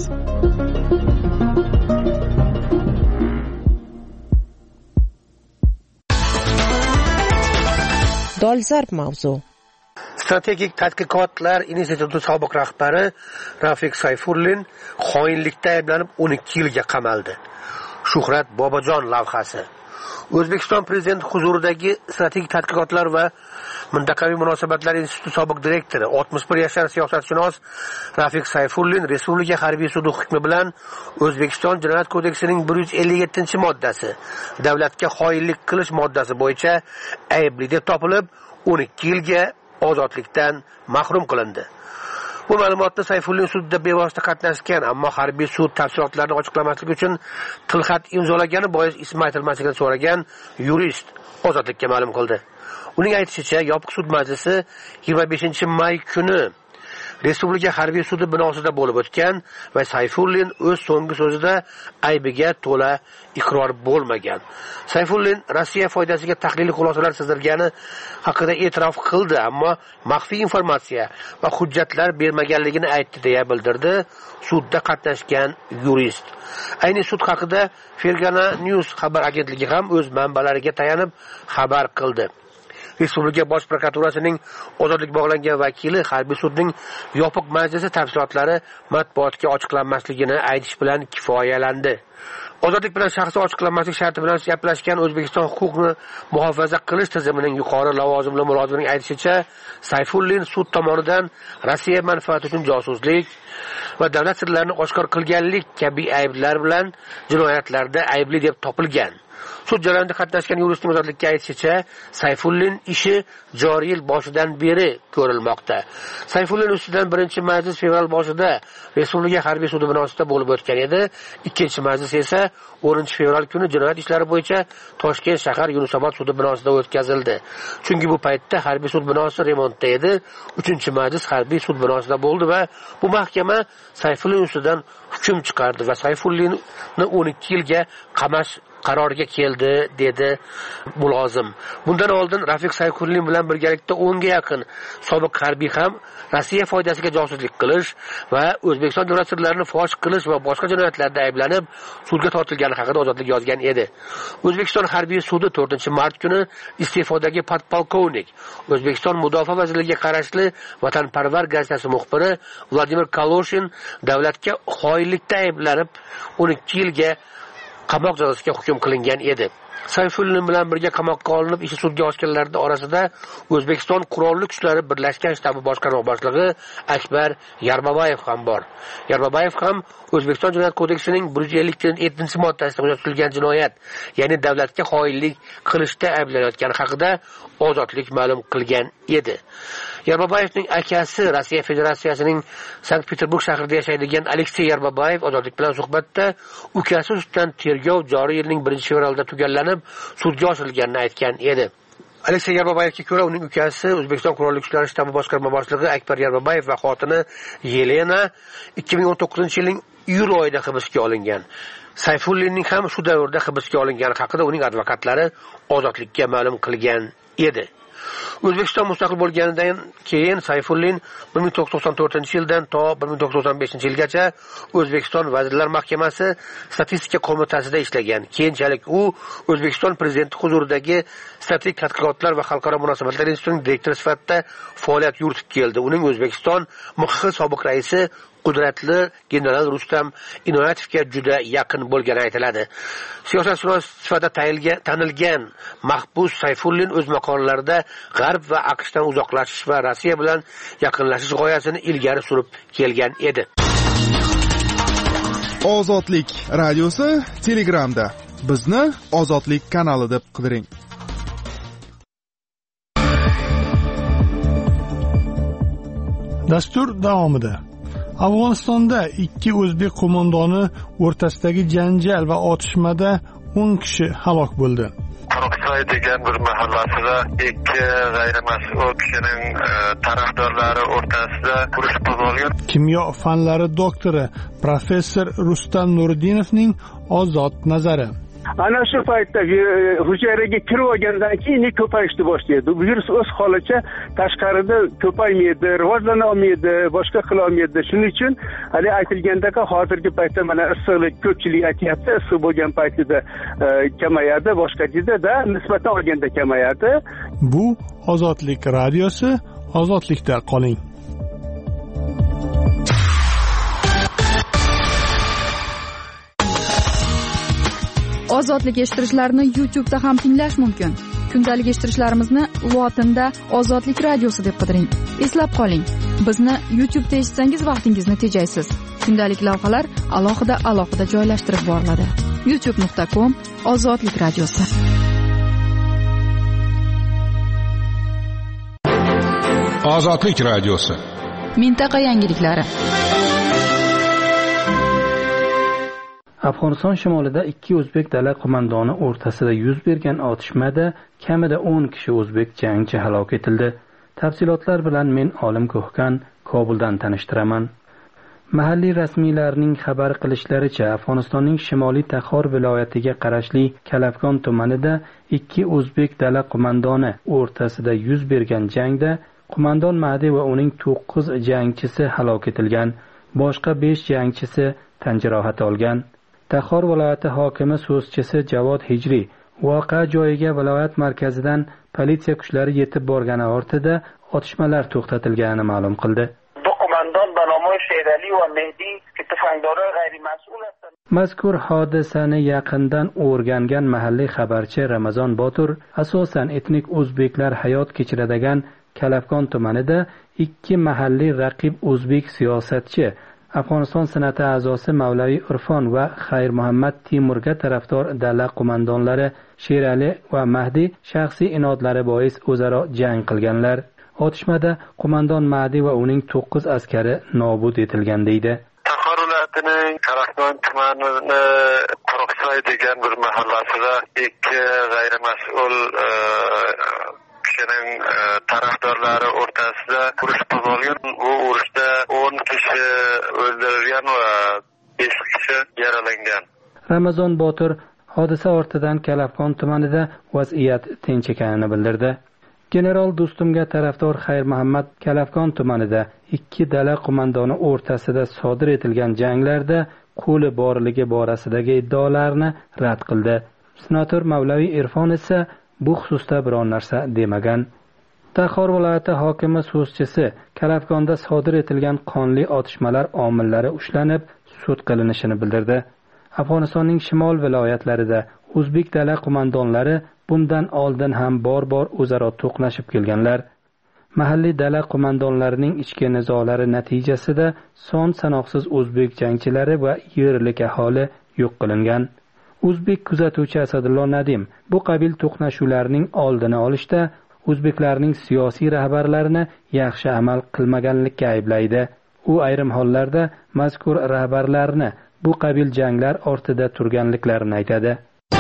Dolzarb mavzu. Strategik tadqiqotlar instituti sobiq rahbari Rafiq Sayfullin xoinlikda ayblanib 12 yilga qamaldi. Shuhrat Bobojon lavhasi. O'zbekiston prezidenti huzuridagi strategik tadqiqotlar va mintaqaviy munosabatlar instituti sobiq direktori 61 yashar siyosatshunos Rafiq Sayfullin Respublika harbiy sudi hukmi bilan O'zbekiston Jinoyat kodeksining 157-moddasi, davlatga xoinlik qilish moddasi bo'yicha aybli deb topilib, 12 yilga ozodlikdan mahrum qilindi. Bu ma'lumotni Sayfullin sudda bevosita qatnashgan, ammo harbiy sud tafsilotlarini ochiqlamaslik uchun tilxat imzolagani bois ismi aytilmasligini so'ragan yurist ozodlikka ma'lum qildi. Uning aytishicha, yopiq sud majlisi 25-may kuni Respublika harbiy sudi binosida bo'lib o'tgan va Sayfullin o'z so'nggi so'zida aybiga to'la iqror bo'lmagan. Sayfullin Rossiya foydasiga tahliliy xulosalar sizdirgani haqida e'tirof qildi, ammo maxfiy informatsiya va hujjatlar bermaganligini aytdi deya bildirdi sudda qatnashgan yurist. Ayni sud haqida Fergana News xabar agentligi ham o'z manbalariga tayanib xabar qildi. Respublika bosh prokuraturasining ozodlik bog'langan vakili harbiy sudning yopiq majlisi tafsilotlari matbuotga ochiqlanmasligini aytish bilan kifoyalandi. Ozodlik bilan shaxsi ochiqlanmaslik sharti bilan gaplashgan O'zbekiston huquqni muhofaza qilish tizimining yuqori lavozimli mulozimining aytishicha, Sayfullin sud tomonidan Rossiya manfaati uchun josuslik va davlat sirlarini oshkor qilganlik kabi ayblar bilan jinoyatlarda aybli deb topilgan. Sud jarayonida qatnashgan yuristning ozodlikka aytishicha, Sayfullin ishi joriy yil boshidan beri ko'rilmoqda. Sayfullin ustidan 1-majlis fevral boshida Respublika harbiy sudi binosida bo'lib o'tgan edi. 2-majlis esa 10-fevral kuni jinoyat ishlari bo'yicha Toshkent shahar Yunusobod sudi binosida o'tkazildi. Chunki bu paytda harbiy sud binosi remontda edi. 3-majlis harbiy sud binosida bo'ldi va bu mahkama Sayfullin ustidan hukm chiqardi va Sayfullinni 12 yilga qamash qarorga keldi, dedi mulozim. Bundan oldin Rafiq Sayfullin bilan birgalikda 10 ga yaqin sobiq harbiy ham Rossiya foydasiga josuslik qilish va O'zbekiston davlat sirlarini fosh qilish va boshqa jinoyatlarda ayblanib sudga tortilgani haqida ozodlik yozgan edi. O'zbekiston harbiy sudi 4-mart kuni iste'fodagi podpolkovnik, O'zbekiston Mudofaa vazirligiga qarashli Vatanparvar gazetasi muxbiri Vladimir Kaloshin davlatga xoinlikda ayblanib 12 yilga qamoq jazosiga hukm qilingan edi. Sayfullin bilan birga qamoqqa olinib ishi sudga ochganlarning orasida O'zbekiston Qurolli kuchlari birlashgan shtabi boshqarma boshlig'i Akbar Yarbabayev ham bor. Yarbabayev ham O'zbekiston Jinoyat kodeksining 157-moddasida qo'zg'atilgan jinoyat, ya'ni davlatga xoinlik qilishda ayblanayotgani haqida ozodlik ma'lum qilgan edi. Yarbabayevning akasi Rossiya Federatsiyasining Sankt-Peterburg shahrida yashaydigan Aleksey Yarbabayev ozodlik bilan suhbatda ukasi ustidan tergov joriy yilning 1-fevralda tugallanib, sudga oshirilganini aytgan edi. Aleksey Yarbabayevga ko'ra, uning ukasi O'zbekiston Qurolli kuchlari shtabi boshqarma boshlig'i Akbar Yarbabayev va xotini Yelena 2019-yilning iyul oyida hibsga olingan. Sayfullinning ham shu davrda hibsga olingani haqida uning advokatlari ozodlikka ma'lum qilgan edi. O'zbekiston mustaqil bo'lganidan keyin Sayfullin 1994-yildan to 1995-yilgacha O'zbekiston Vazirlar Mahkamasi statistika qo'mitasida ishlagan. Keyinchalik u O'zbekiston prezidenti huzuridagi statistik tadqiqotlar va xalqaro munosabatlar institutining direktori sifatida faoliyat yuritib keldi. Uning O'zbekiston MXX sobiq raisi qudratli general Rustam Inoyatovga juda yaqin bo'lgani aytiladi. Siyosatshunos sifatida tanilgan Mahbus Sayfullin o'z maqolalarida G'arb va AQShdan uzoqlashish va Rossiya bilan yaqinlashish g'oyasini ilgari surib kelgan edi. Ozodlik radiosi Telegramda. Bizni Ozodlik kanali deb qidiring. Dastur davomida Afg'onistonda ikki o'zbek qo'mondoni o'rtasidagi janjal va otishmada 10 kishi halok bo'ldi. Qo'riqsoy degan bir mahallasida ikki g'ayrimas'ul kishining tarafdorlari o'rtasida urush qo'zg'algan. Kimyo fanlari doktori professor Rustam Nuriddinovning ozod nazari. Ana shu paytda hujayraga kirib olgandan keyin ko'payishni boshlaydi. Bu virus o'z holicha tashqarida ko'paymaydi, rivojlana olmaydi, boshqa qila olmaydi. Shuning uchun hali aytilgandek hozirgi paytda mana issiqlik ko'pchilik aytyapti, issiq bo'lgan paytida kamayadi, boshqa jidada nisbatan olganda kamayadi. Bu Ozodlik radiosi, ozodlikda qoling. Ozodlik eshittirishlarni YouTube'da ham tinglash mumkin. Kundalik eshittirishlarimizni lotinda Ozodlik radiosi deb qidiring. Eslab qoling, bizni YouTube'da eshitsangiz vaqtingizni tejaysiz. Kundalik lavhalar alohida joylashtirib boriladi. youtube.com/Ozodlik radiosi. Ozodlik radiosi. Mintaqa yangiliklari. Afg'oniston shimolida ikki o'zbek dala qo'mondoni o'rtasida yuz bergan otishmada kamida 10 kishi o'zbek jangchi halok etildi. Tafsilotlar bilan men Olim Ko'hkan Kobuldan tanishtiraman. Mahalliy rasmiylarning xabar qilishlaricha, Afg'onistonning shimoliy Taxor viloyatiga qarashli Kalafkon tumanida ikki o'zbek dala qo'mondoni o'rtasida yuz bergan jangda qo'mondon Mahdi va uning 9 jangchisi halok etilgan. Boshqa 5 jangchisi tan jarohat olgan. Taxor viloyati hokimi so'zchisi Javod Hijri voqea joyiga viloyat markazidan politsiya kuchlari yetib borgani ortida otishmalar to'xtatilganini ma'lum qildi. Mazkur hodisani yaqindan o'rgangan mahalliy xabarchi Ramazon Botur asosan etnik o'zbeklar hayot kechiradigan Kalafkon tumanida ikki mahalliy raqib o'zbek siyosatchi Afg'oniston senati a'zosi Mavlaviy Irfon va Xayr Muhammad Timurga tarafdor dala qo'mondonlari Sherali va Mahdi shaxsiy inodlari bois o'zaro jang qilganlar. Otishmada qo'mondon Mahdi va uning 9 askari nobud etilgan deydi. Taxor viloyatining Kalafkon tumanini Qo'riqsoy degan bir mahallasida ikki g'ayrimas'ul kishining tarafdorlari o'rtasida urush qo'zg'algan. Bu urushda 10 kishi o'ldirilgan va 5 kishi yaralangan. Ramazon Botur hodisa ortidan Kalafkon tumanida vaziyat tinch ekanini bildirdi. General Do'stumga tarafdor Xayr Muhammad Kalafkon tumanida ikki dala qo'mondoni o'rtasida sodir etilgan janglarda qo'li borligi borasidagi iddaolarni rad qildi. Senator Mavlaviy Irfon esa bu xususda biror narsa demagan. Taxor viloyati hokimi so'zchisi Kalafkonda sodir etilgan qonli otishmalar omillari ushlanib, sud qilinishini bildirdi. Afg'onistonning shimol viloyatlarida o'zbek dala qo'mondonlari bundan oldin ham bor o'zaro to'qnashib kelganlar. Mahalliy dala qo'mondonlarining ichki nizolari natijasida son sanoqsiz o'zbek jangchilari va yerlik aholi yo'q qilingan. O'zbek kuzatuvchi Asadullo Nadim bu qabil to'qnashuvlarning oldini olishda o'zbeklarning siyosiy rahbarlarini yaxshi amal qilmaganlikka ayblaydi. U ayrim hollarda mazkur rahbarlarni bu qabil janglar ortida turganliklarini aytadi.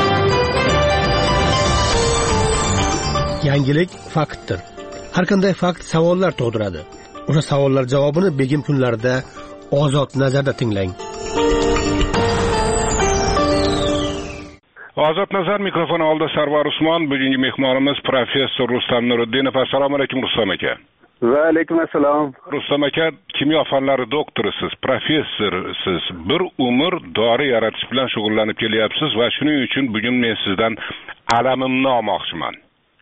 Yangilik faktdir. Har qanday fakt savollar tug'diradi. O'sha savollar javobini begim kunlarda Ozod nazarda tinglang. Ozod nazar mikrofoni oldida Sarvar Usmon, bugungi mehmonimiz professor Rustam Nuriddinov. Assalomu alaykum Rustam aka. Va alaykum assalom. Rustam aka, kimyo fanlari doktorisiz, professorsiz. Bir umr dori yaratish bilan shug'ullanib kelyapsiz va shuning uchun bugun men sizdan alamimni olmoqchiman.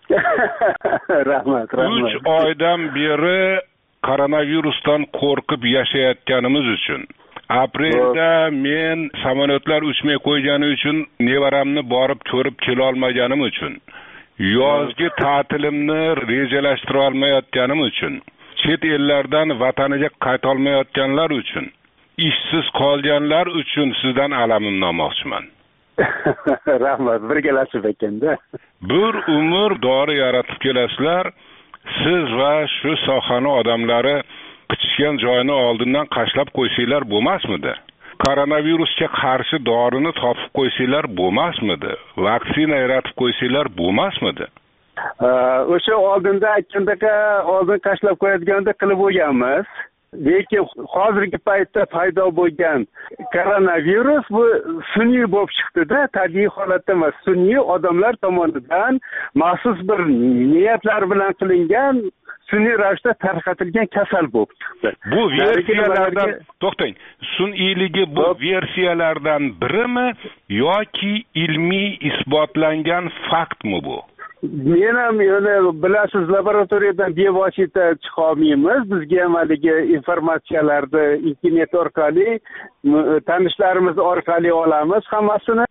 Rahmat. 3 oydan beri koronavirusdan qo'rqib yashayotganimiz uchun, aprelda men samolyotlar uchmay qo'ygani uchun nevaramni borib ko'rib kela olmaganim uchun, yozgi ta'tilimni rejalashtira olmayotganim uchun, chet ellardan vataniga qayta olmayotganlar uchun, ishsiz qolganlar uchun sizdan alamimni olmoqchiman. Rahmat, birgalashib ekanda. Bir umr dori yaratib kelasizlar. Siz va shu sohani odamlari qichishgan joyini oldindan qashlab qo'ysanglar bo'lmasmidi? Koronavirusga qarshi dorini topib qo'ysanglar bo'lmasmidi? Vaksina yaratib qo'ysanglar bo'lmasmidi? O'sha oldinda aytgandek, oldin qashlab qo'yadiganida qilib bo'lganmiz. Lekin hozirgi paytda paydo bo'lgan koronavirus bu sun'iy bo'lib chiqdi-da, tabiiy holatda emas, sun'iy odamlar tomonidan maxsus bir niyatlar bilan qilingan sun'iy ravishda tarqatilgan kasal bo'lib chiqdi. Bu versiyalardan to'xtang. Sun'iyligi bu versiyalardan birimi yoki ilmiy isbotlangan faktmi bu? Men ham bilasiz, laboratoriyadan bevosita chiqa olmaymiz. Bizga ham haligi informatsiyalarni internet orqali, tanishlarimiz orqali olamiz hammasini.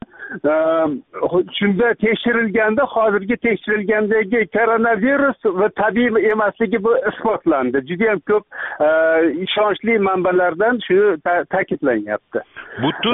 Shunda tekshirilganda, hozirgi tekshirilgandagi koronavirus va tabiiy emasligi bu isbotlandi. Juda ham ko'p ishonchli manbalardan shu ta'kidlanyapti. Butun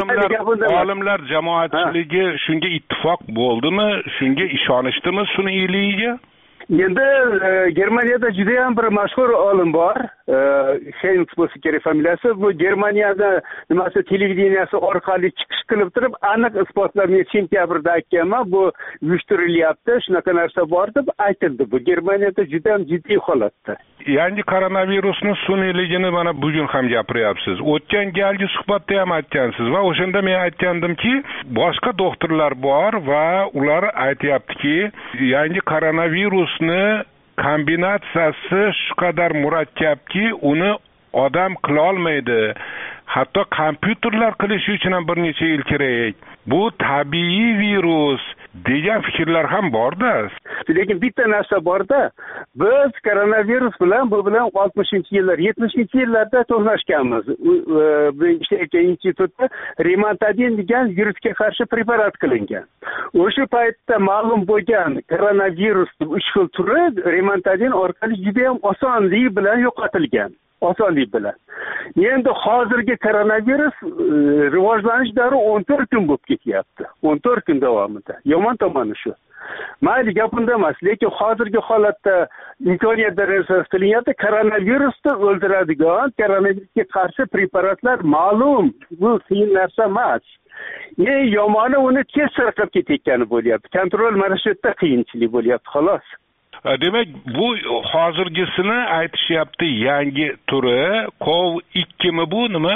olimlar jamoatchiligi shunga ittifoq bo'ldimi? Shunga ishonishdimi sun'iyligiga? Endi Germaniyada juda ham bir mashhur olim bor, Heinz bo'lsa kerak familiyasi. Bu Germaniyada nimasi televideniyasi orqali chiqish qilib turib, aniq isbotlar, men sentyabrda aytganman, bu uyushtirilyapti, shunaqa narsa bor deb aytildi. Bu Germaniyada juda ham jiddiy holatda. Yangi koronavirusning sun'iyligini mana bugun ham gapiryapsiz. O'tgan galgi suhbatda ham aytgansiz va o'shanda men aytgandimki, boshqa doktorlar bor va ular aytayaptiki, yangi koronavirusni kombinatsiyasi shu qadar murakkabki, uni odam qila olmaydi. Hatto kompyuterlar qilish uchun ham bir necha yil kerak. Bu tabiiy virus degan fikrlar ham bor-da. Lekin bitta narsa bor-da. Biz koronavirus bilan 60-yillar, 70-yillarda to'qnashganmiz. Bu ishlayotgan institutda Rimantadin degan virusga qarshi preparat qilingan. O'sha paytda ma'lum bo'lgan koronavirusning 3 xil turi Rimantadin orqali juda ham osonlik bilan yo'qotilgan. Osonlik bilan. Endi hozirgi koronavirus rivojlanish davri 14 kun bo'lib ketyapti. 14 kun davomida. Yomon tomoni shu. Mayli gapimda emas, lekin hozirgi holatda imkoniyat darajasi qilinyapti. Koronavirusni o'ldiradigan, koronavirusga qarshi preparatlar ma'lum. Bu qiyin narsa emas. Eng yomoni uni tez tarqab ketayotgani bo'lyapti. Kontrol mana shu yerda qiyinchilik bo'lyapti, xolos. Demak, bu hozirgisini aytishyapti yangi turi, COV2 mi bu nima?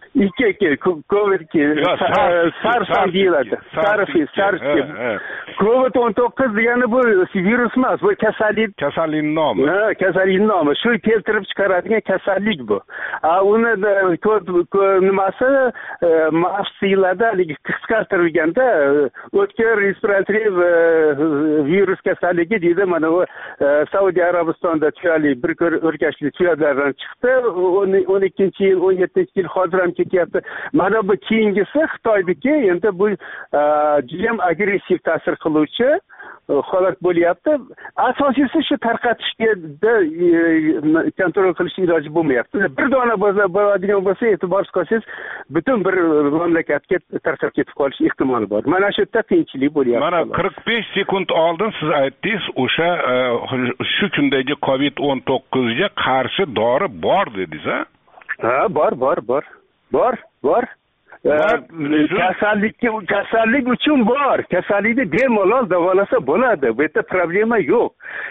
2 COVID-2 SARS deyiladi. SARS. COVID-19 degani bu virus emas, bu kasallikning nomi. Kasallikning nomi. Shu keltirib chiqaradigan kasallik bu. Uni nimasi mavsiylarda qisqartirilganda o'tkir respiratoriy virus kasalligi deydi. Mana bu Saudiya Arabistonda tuyali bir o'rkashli tuyalardan chiqdi. 12-yil, 17-yil hozir ham ketyapti. Mana bu keyingisi Xitoydagi, endi bu juda ham agressiv ta'sir qiluvchi holat bo'lyapti. Asosiysi shu tarqatishga kontrol qilish iloji bo'lmayapti. Bir dona bo'ladigan bo'lsa, e'tiborsiz qolsangiz, butun bir mamlakatga tarqab ketib qolish ehtimoli bor. Mana shu yerda qiyinchilik bo'lyapti. Mana 45 sekund oldin siz aytdingiz, o'sha shu kundagi COVID-19 ga qarshi dori bor dedingiz, ha? Ha, bor. Kasallik uchun bor. Kasallikni bemalol davolasa bo'ladi. Bu yerda problema yo'q.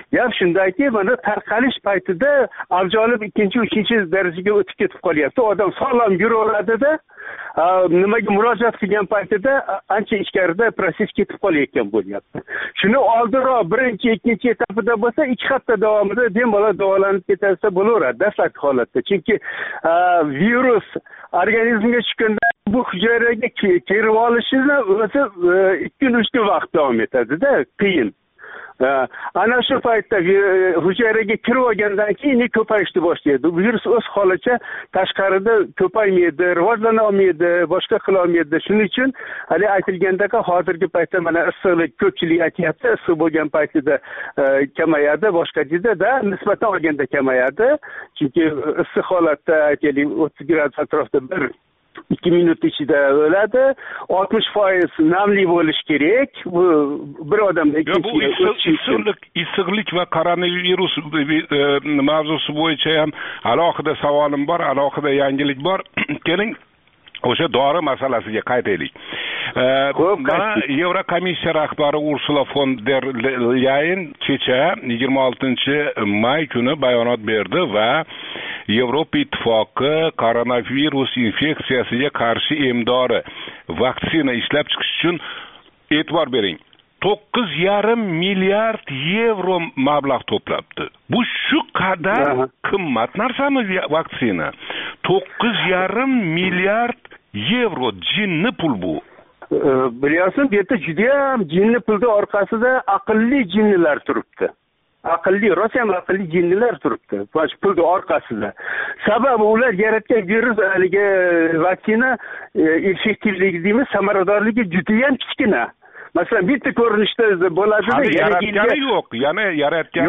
gap shundaki, mana tarqalish paytida avj olib 2-3 darajaga o'tib ketib qolyapti. Odam sog'lom yuraveradida, nimaga murojaat qilgan paytida ancha ichkarida proses ketib qolayotgan bo'lyapti. Shuni oldinroq birinchi, ikkinchi etapida bo'lsa, 2 hafta davomida bemalol davolanib ketsa bo'laveradi dastlabki holatda. Chunki virus organizmga chiqqanda bu hujayraga kirib olishini o'zi 2-3 kun vaqt davom etadi-da, qiyin. Ana shu paytda hujayraga kirib olgandan keyin ko'payishni boshlaydi. Virus o'z holicha tashqarida ko'paymaydi, rivojlana olmaydi, boshqa qila olmaydi. Shuning uchun hali aytilgandek hozirgi paytda mana issiqlik ko'pchilik aytyapti, issiq bo'lgan paytida kamayadi, boshqa jizada nisbatan olganda kamayadi. Chunki issiq holatda aytaylik 30 gradus atrofida 1-2 minut ichida o'ladi. 60% namli bo'lish kerak. Bu bir odamda issiqlik va koronavirus mavzusi bo'yicha ham alohida savolim bor, alohida yangilik bor. Keling, o'sha dori masalasiga qaytaylik. Yevrokomissiya rahbari Ursula von der Leyen kecha 26-may kuni bayonot berdi va Yevropa Ittifoqi koronavirus infeksiyasiga qarshi emdori vaksina ishlab chiqish uchun e'tibor bering. 9,5 milliard yevro mablag' to'plabdi. Bu shu qadar qimmat narsami vaksina? 9,5 milliard yevro jinni pul bu. Bilyapsiz, bu yerda juda ham jinni pulni orqasida aqlli jinnilar turibdi. Rossiya aqlli jinnilar turibdi. Pulni orqasida. Sababi ular yaratgan virus haligi vaksina effektivligi deymiz, samaradorligi juda ham kichkina. Masalan, bitta ko'rinishda bo'ladi-da, yaratgani yo'q. Yana yaratgani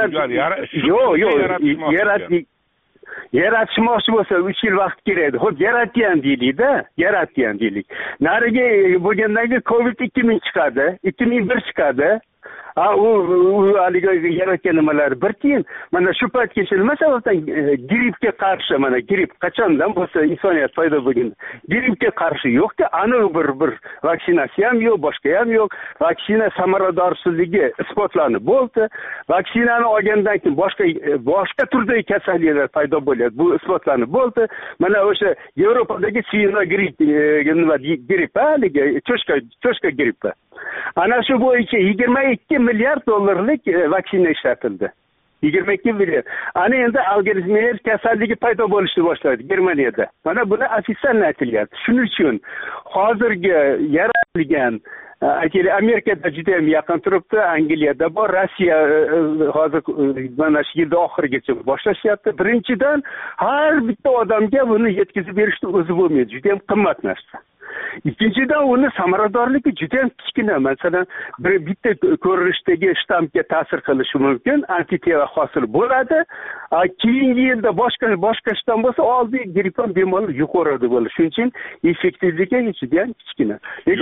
yo'q. Yaratishmoqchi bo'lsa 3 yil vaqt kerak. Xo'p, yaratgan deylik-da, Nariga bo'lgandagi Covid 2000 chiqadi, 2001 chiqadi. U haligi yaratgan nimalar bir tiyin. Mana shu paytgacha nima sababdan grippga qarshi, mana gripp qachondan bo'lsa insoniyat paydo bo'lgan. Grippga qarshi yo'q-da, aniq bir vaksinasiya ham yo'q, boshqa ham yo'q. Vaksina samaradorligi isbotlanib bo'ldi. Vaksinani olgandan keyin boshqa turdagi kasalliklar paydo bo'ladi. Bu isbotlanib bo'ldi. Mana o'sha Yevropadagi gripp, haligi cho'chqa grippi. Ana shu bo'yicha 22 milliard dollarlik vaksina ishlatildi. 22 milliard. Ana endi Alzheimer kasalligi paydo bo'lishni boshladi Germaniyada. Mana buni ofisial aytilyapti. Shuning uchun hozirgi yaratilgan aytaylik Amerikada juda ham yaqin turibdi, Angliyada bor, Rossiya hozir mana shu yilda oxirigacha boshlashyapti. Birinchidan har bitta odamga buni yetkazib berishni o'zi bo'lmaydi. Juda ham qimmat narsa. Ikkinchidan uni samaradorligi juda ham kichkina. Masalan, bitta ko'rinishdagi shtammga ta'sir qilishi mumkin, antitana hosil bo'ladi. Keyingi yilda boshqa shtamm bo'lsa, oldi grippdan bemalol yuqori bo'ladi. Shuning uchun effektivligi juda ham kichkina.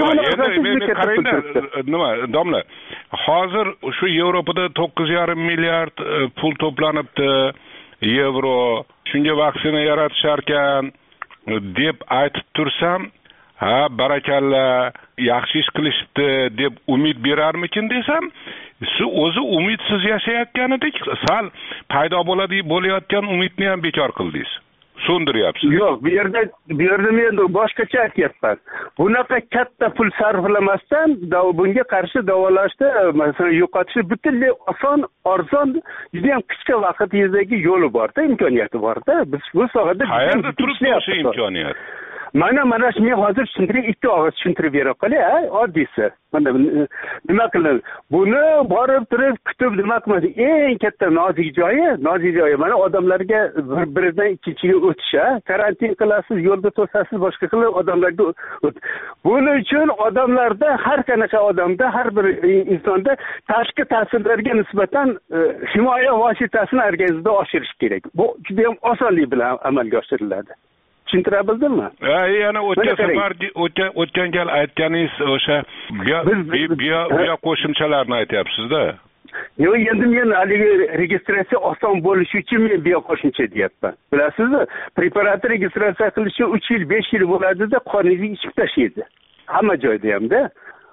Nima, domla, hozir shu Yevropada 9,5 milliard pul to'planibdi, yevro. Shunga vaksina yaratishar ekan deb aytib tursam, barakalla, yaxshi ish qilishibdi deb umid berarmikin desam, shu o'zi umidsiz yashayotganidek, sal paydo bo'layotgan umidni ham bekor qildingiz. So'ndiryapsiz. Yo'q, bu yerda men boshqacha aytyapman. Bunaqa katta pul sarflamasdan bunga qarshi davolashda, masalan, yo'qotishni butunlay oson, arzon, juda ham qisqa vaqtingizdagi yo'li bor-da, imkoniyati bor-da. Biz bu sohada qayerda turibdi o'sha imkoniyat? Mana men hozir tushuntirib, 2 og'iz tushuntirib bera qolay, oddiysi. Mana nima qiladi? Buni borib turib kutib nima qiladi? Eng katta nozik joyi, mana odamlarga bir-biridan ikkinchiga o'tish, karantin qilasiz, yo'lda to'sasiz, boshqa qilib odamlarga buning uchun odamlarda har qanaqa odamda, har bir insonda tashqi ta'sirlarga nisbatan himoya vositasini organizmda oshirish kerak. Bu juda ham osonlik bilan amalga oshiriladi. Tushuntira bildimmi? Yana o'tgan gal aytganingiz o'sha biyo qo'shimchalarni aytyapsiz-da. Yo'q, endi men haligi registratsiya oson bo'lishi uchun men biyo qo'shimcha deyapman. Bilasizmi? Preparatni registratsiya qilish uchun 3 yil, 5 yil bo'ladi-da, qoningizni ichib tashlaydi. Hamma joyda ham-da.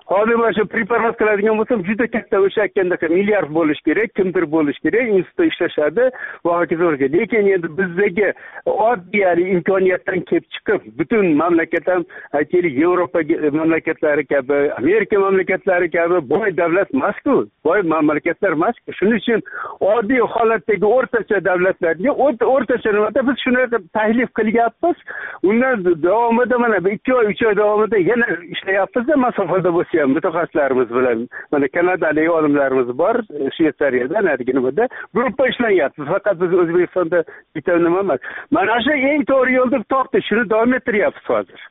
hozir mana shu preparat qiladigan bo'lsam juda katta o'sha aytgandek milliard bo'lish kerak, kimdir bo'lish kerak, institutda ishlashadi va hokazo. Lekin endi bizdagi oddiy imkoniyatdan kelib chiqib butun mamlakatdan aytaylik Yevropa mamlakatlari kabi, Amerika mamlakatlari kabi boy davlat emas-ku, boy mamlakatlar emas-ku. Shuning uchun oddiy holatdagi o'rtacha davlatlarga o'rtacha nimada biz shuni taklif qilyapmiz. Undan davomida mana 2 oy 3 oy davomida yana ishlayapmiz-da, masofada bo'lsa ham mutaxassislarimiz bilan. Mana Kanadalik olimlarimiz bor, Shveysariyada, narigi nimada gruppa ishlayapmiz. Faqat biz O'zbekistonda bitta nima emas. Mana shu eng to'g'ri yo'lni topdi, shuni davom ettiryapmiz hozir.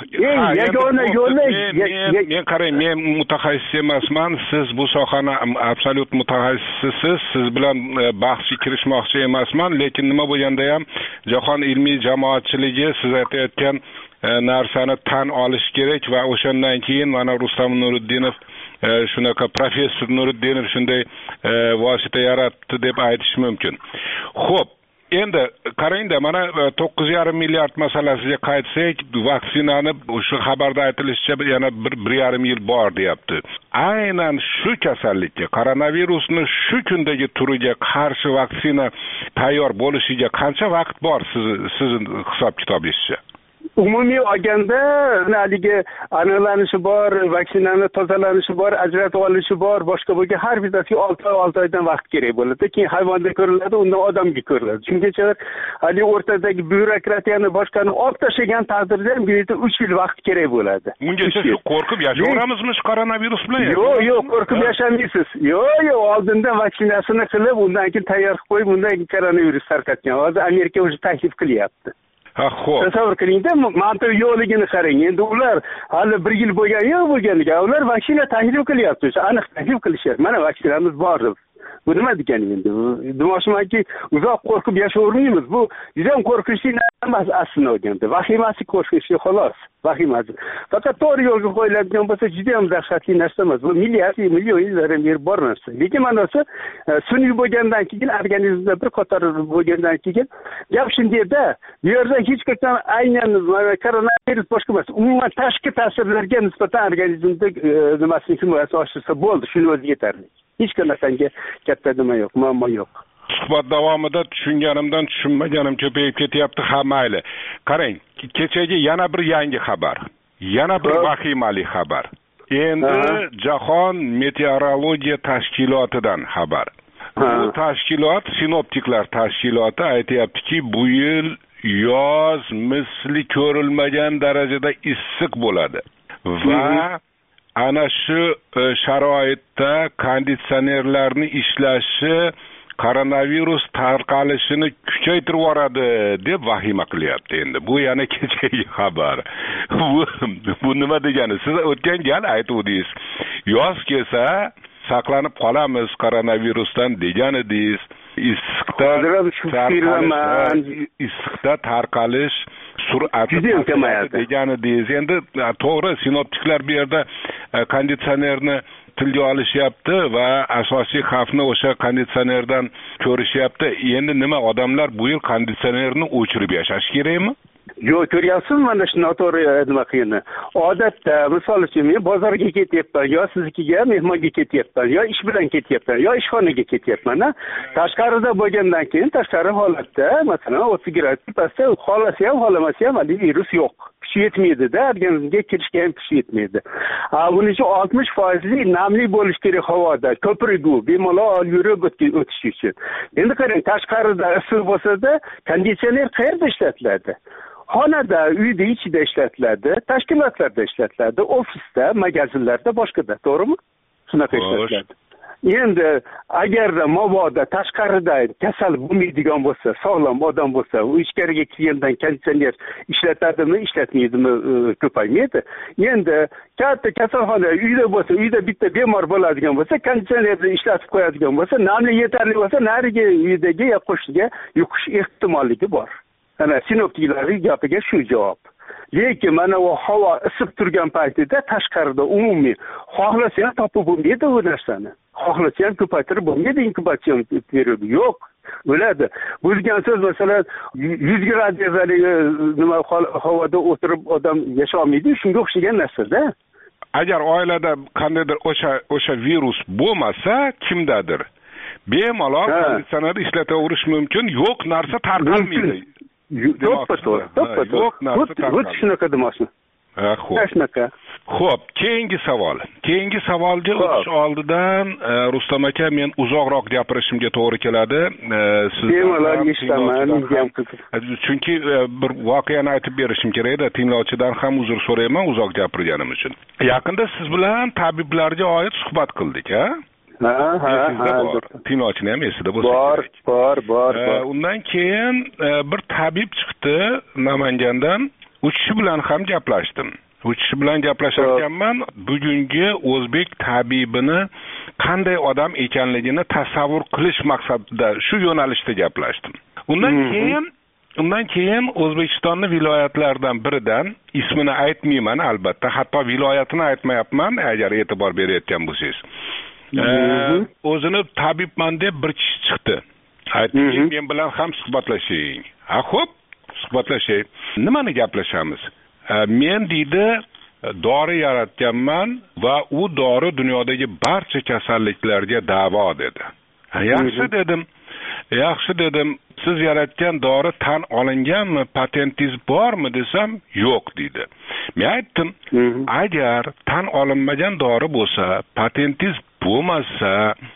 Yagona yo'li men qarang, men mutaxassis emasman, siz bu sohani absolut mutaxassisiz, siz bilan bahsga kirishmoqchi emasman, lekin nima bo'lganda ham jahon ilmiy jamoatchiligi siz aytayotgan narsani tan olish kerak va o'shandan keyin mana Rustam Nuriddinov shunaqa professor Nuriddinov shunday vosita yaratdi deb aytish mumkin. Xo'p, endi qarangda, mana 9,5 milliard masalasiga qaytsak, vaksinani shu xabarda aytilishicha yana 1,5 yil bor deyapti. Aynan shu kasallikka, koronavirusni shu kundagi turiga qarshi vaksina tayyor bo'lishiga qancha vaqt bor sizning hisob kitobingizcha? Umumiy olganda haligi aniqlanishi bor, vaksinani tozalanishi bor, ajratib olinishi bor, boshqa bo'lgan har bitasiga 6 oydan vaqt kerak bo'ladi. Keyin hayvonda ko'riladi, undan odamga ko'riladi. Shungacha hali o'rtadagi byurokratiyani boshqani olib tashlagan taqdirda ham 3 yil vaqt kerak bo'ladi. Bungacha shu qo'rqib yashayapmizmi koronavirus bilan? Yo'q, qo'rqib yashamaysiz. Yo'q, oldindan vaksinasini qilib, undan keyin tayyor qilib qo'yib, undan keyin koronavirus tarqatgan. Hozir Amerika o'zi taklif qilyapti. Xo'p. Tasavvur qiling-da, mantiq yo'qligini qarang. Endi ular hali 1 yil bo'lganiga, ular vaksina taklif qilyapti. Aniq taklif qilishyapti. Mana vaksinamiz bor deb. Bu nima degani endi? Demoqchimanki, uzoq qo'rqib yashayvermaymiz. Bu juda ham qo'rqinchli emas aslida olganda. Vahimasi qo'rqinchli xolos. Vahimasi. Faqat to'g'ri yo'lga qo'yiladigan bo'lsa, juda ham dahshatli narsa emas. Bu million yillar ham bor narsa. Lekin mana shu sun'iy bo'lgandan keyin, organizmda bir qator bo'lgandan keyin gap shundayda, bu yerda hech qachon aynan koronavirus boshqa emas. Umuman tashqi ta'sirlarga nisbatan organizmda nimasini himoyasi oshirsa bo'ldi, shuni o'zi yetarli. Hech qanaqangi katta nima yo'q, muammo yo'q. Suhbat davomida tushunganimdan tushunmaganim ko'payib ketyapti. Ha, mayli. Qarang, kechagi yana bir yangi xabar. Yana bir vahimali xabar. Endi Jahon meteorologiya tashkilotidan xabar. Bu tashkilot, sinoptiklar tashkiloti aytayaptiki, bu yil yoz misli ko'rilmagan darajada issiq bo'ladi. Va ana shu sharoitda konditsionerlarning ishlashi koronavirus tarqalishini kuchaytirib yuboradi deb vahima qilyapti. Endi bu yana kechagi xabar. Bu nima degani? Siz o'tgan gal aytdingiz. Yoz kelsa saqlanib qolamiz koronavirusdan degan edingiz. Issiqda tarqalish sur'ati degan edingiz. Endi to'g'ri, sinoptiklar bu yerda konditsionerni tilga olishyapti va asosiy xavfni o'sha konditsionerdan ko'rishyapti. Endi nima, odamlar bu yil konditsionerni o'chirib yashash kerakmi? Yo'q, ko'ryapsizmi mana shu noto'g'ri nima qilganini. Odatda, misol uchun men bozorga ketyapman, yo siznikiga mehmonga ketyapman, yo ish bilan ketyapman, yo ishxonaga ketyapman. Tashqarida bo'lgandan keyin tashqari holatda, masalan, 30 gradus pastda xolasa ham, xolamasa ham virus yo'q. Kuchi yetmaydi-da, organizmga kirishga ham kuchi yetmaydi. Buning uchun 60% namli bo'lish kerak havoda, ko'pirigu, bemalol yurib o'tish uchun. Endi qarang, tashqarida issiq bo'lsa-da, konditsioner qayerda ishlatiladi? Xonada, uyda ichida ishlatiladi, tashkilotlarda ishlatiladi, ofisda, magazinlarda, boshqada, to'g'rimi? Shunaqa ishlatiladi. Endi agarda mabodo tashqarida kasal bo'lmaydigan bo'lsa, sog'lom odam bo'lsa, u ichkariga kirgandan konditsioner ishlatadimi, ishlatmaydimi ko'paymaydi. Endi katta kasalxona uyda bo'lsa, uyda bitta bemor bo'ladigan bo'lsa, konditsionerni ishlatib qo'yadigan bo'lsa, namli yetarli bo'lsa, narigi uydagi yo qo'shniga yuqish ehtimolligi bor. Ana sinoptiklarning gapiga shu javob. Lekin mana u havo isib turgan paytida tashqarida umumiy xohlasa ham topib bo'lmaydi u narsani. Xohlasa ham ko'paytirib bo'lmaydi inkubatsiya periodu. Yo'q, bo'ladi. Bu degan so'z masalan 100 gradusdagi nima havoda o'tirib odam yasha olmaydi, shunga o'xshagan narsa-da. agar oilada qandaydir o'sha virus bo'lmasa kimdadir bemalol konditsionerni ishlataverish mumkin, yo'q narsa tarqalmaydi. Yo'q narsa tarqalmaydi. Shunaqa demoqchi. Shunaqa. Xo'p, keyingi savolga o'tish oldidan Rustam aka, men uzoqroq gapirishimga to'g'ri keladi. Bemalol eshitaman. Chunki bir voqeani aytib berishim kerak-da, tinglovchidan ham uzr so'rayman uzoq gapirganim uchun. Yaqinda siz bilan tabiblarga oid suhbat qildik, ha? Tinglovchini ham esida bo'lsa kerak. Bor. Undan keyin bir tabib chiqdi Namangandan. U kishi bilan ham gaplashdim. U kishi bilan gaplasharkanman, bugungi o'zbek tabibini qanday odam ekanligini tasavvur qilish maqsadida shu yo'nalishda gaplashdim. Undan keyin O'zbekistonning viloyatlaridan biridan, ismini aytmayman albatta, hatto viloyatini aytmayapman agar e'tibor berayotgan bo'lsangiz. O'zini tabibman deb bir kishi chiqdi. Aytdiki, men bilan ham suhbatlashing. Xo'p, suhbatlashay. Nimani gaplashamiz? Men deydi dori yaratganman va u dori dunyodagi barcha kasalliklarga davo dedi. Yaxshi dedim. Siz yaratgan dori tan olinganmi, patentingiz bormi desam, yo'q dedi. Men aytdim, agar tan olinmagan dori bo'lsa, patentingiz bo'lmasa,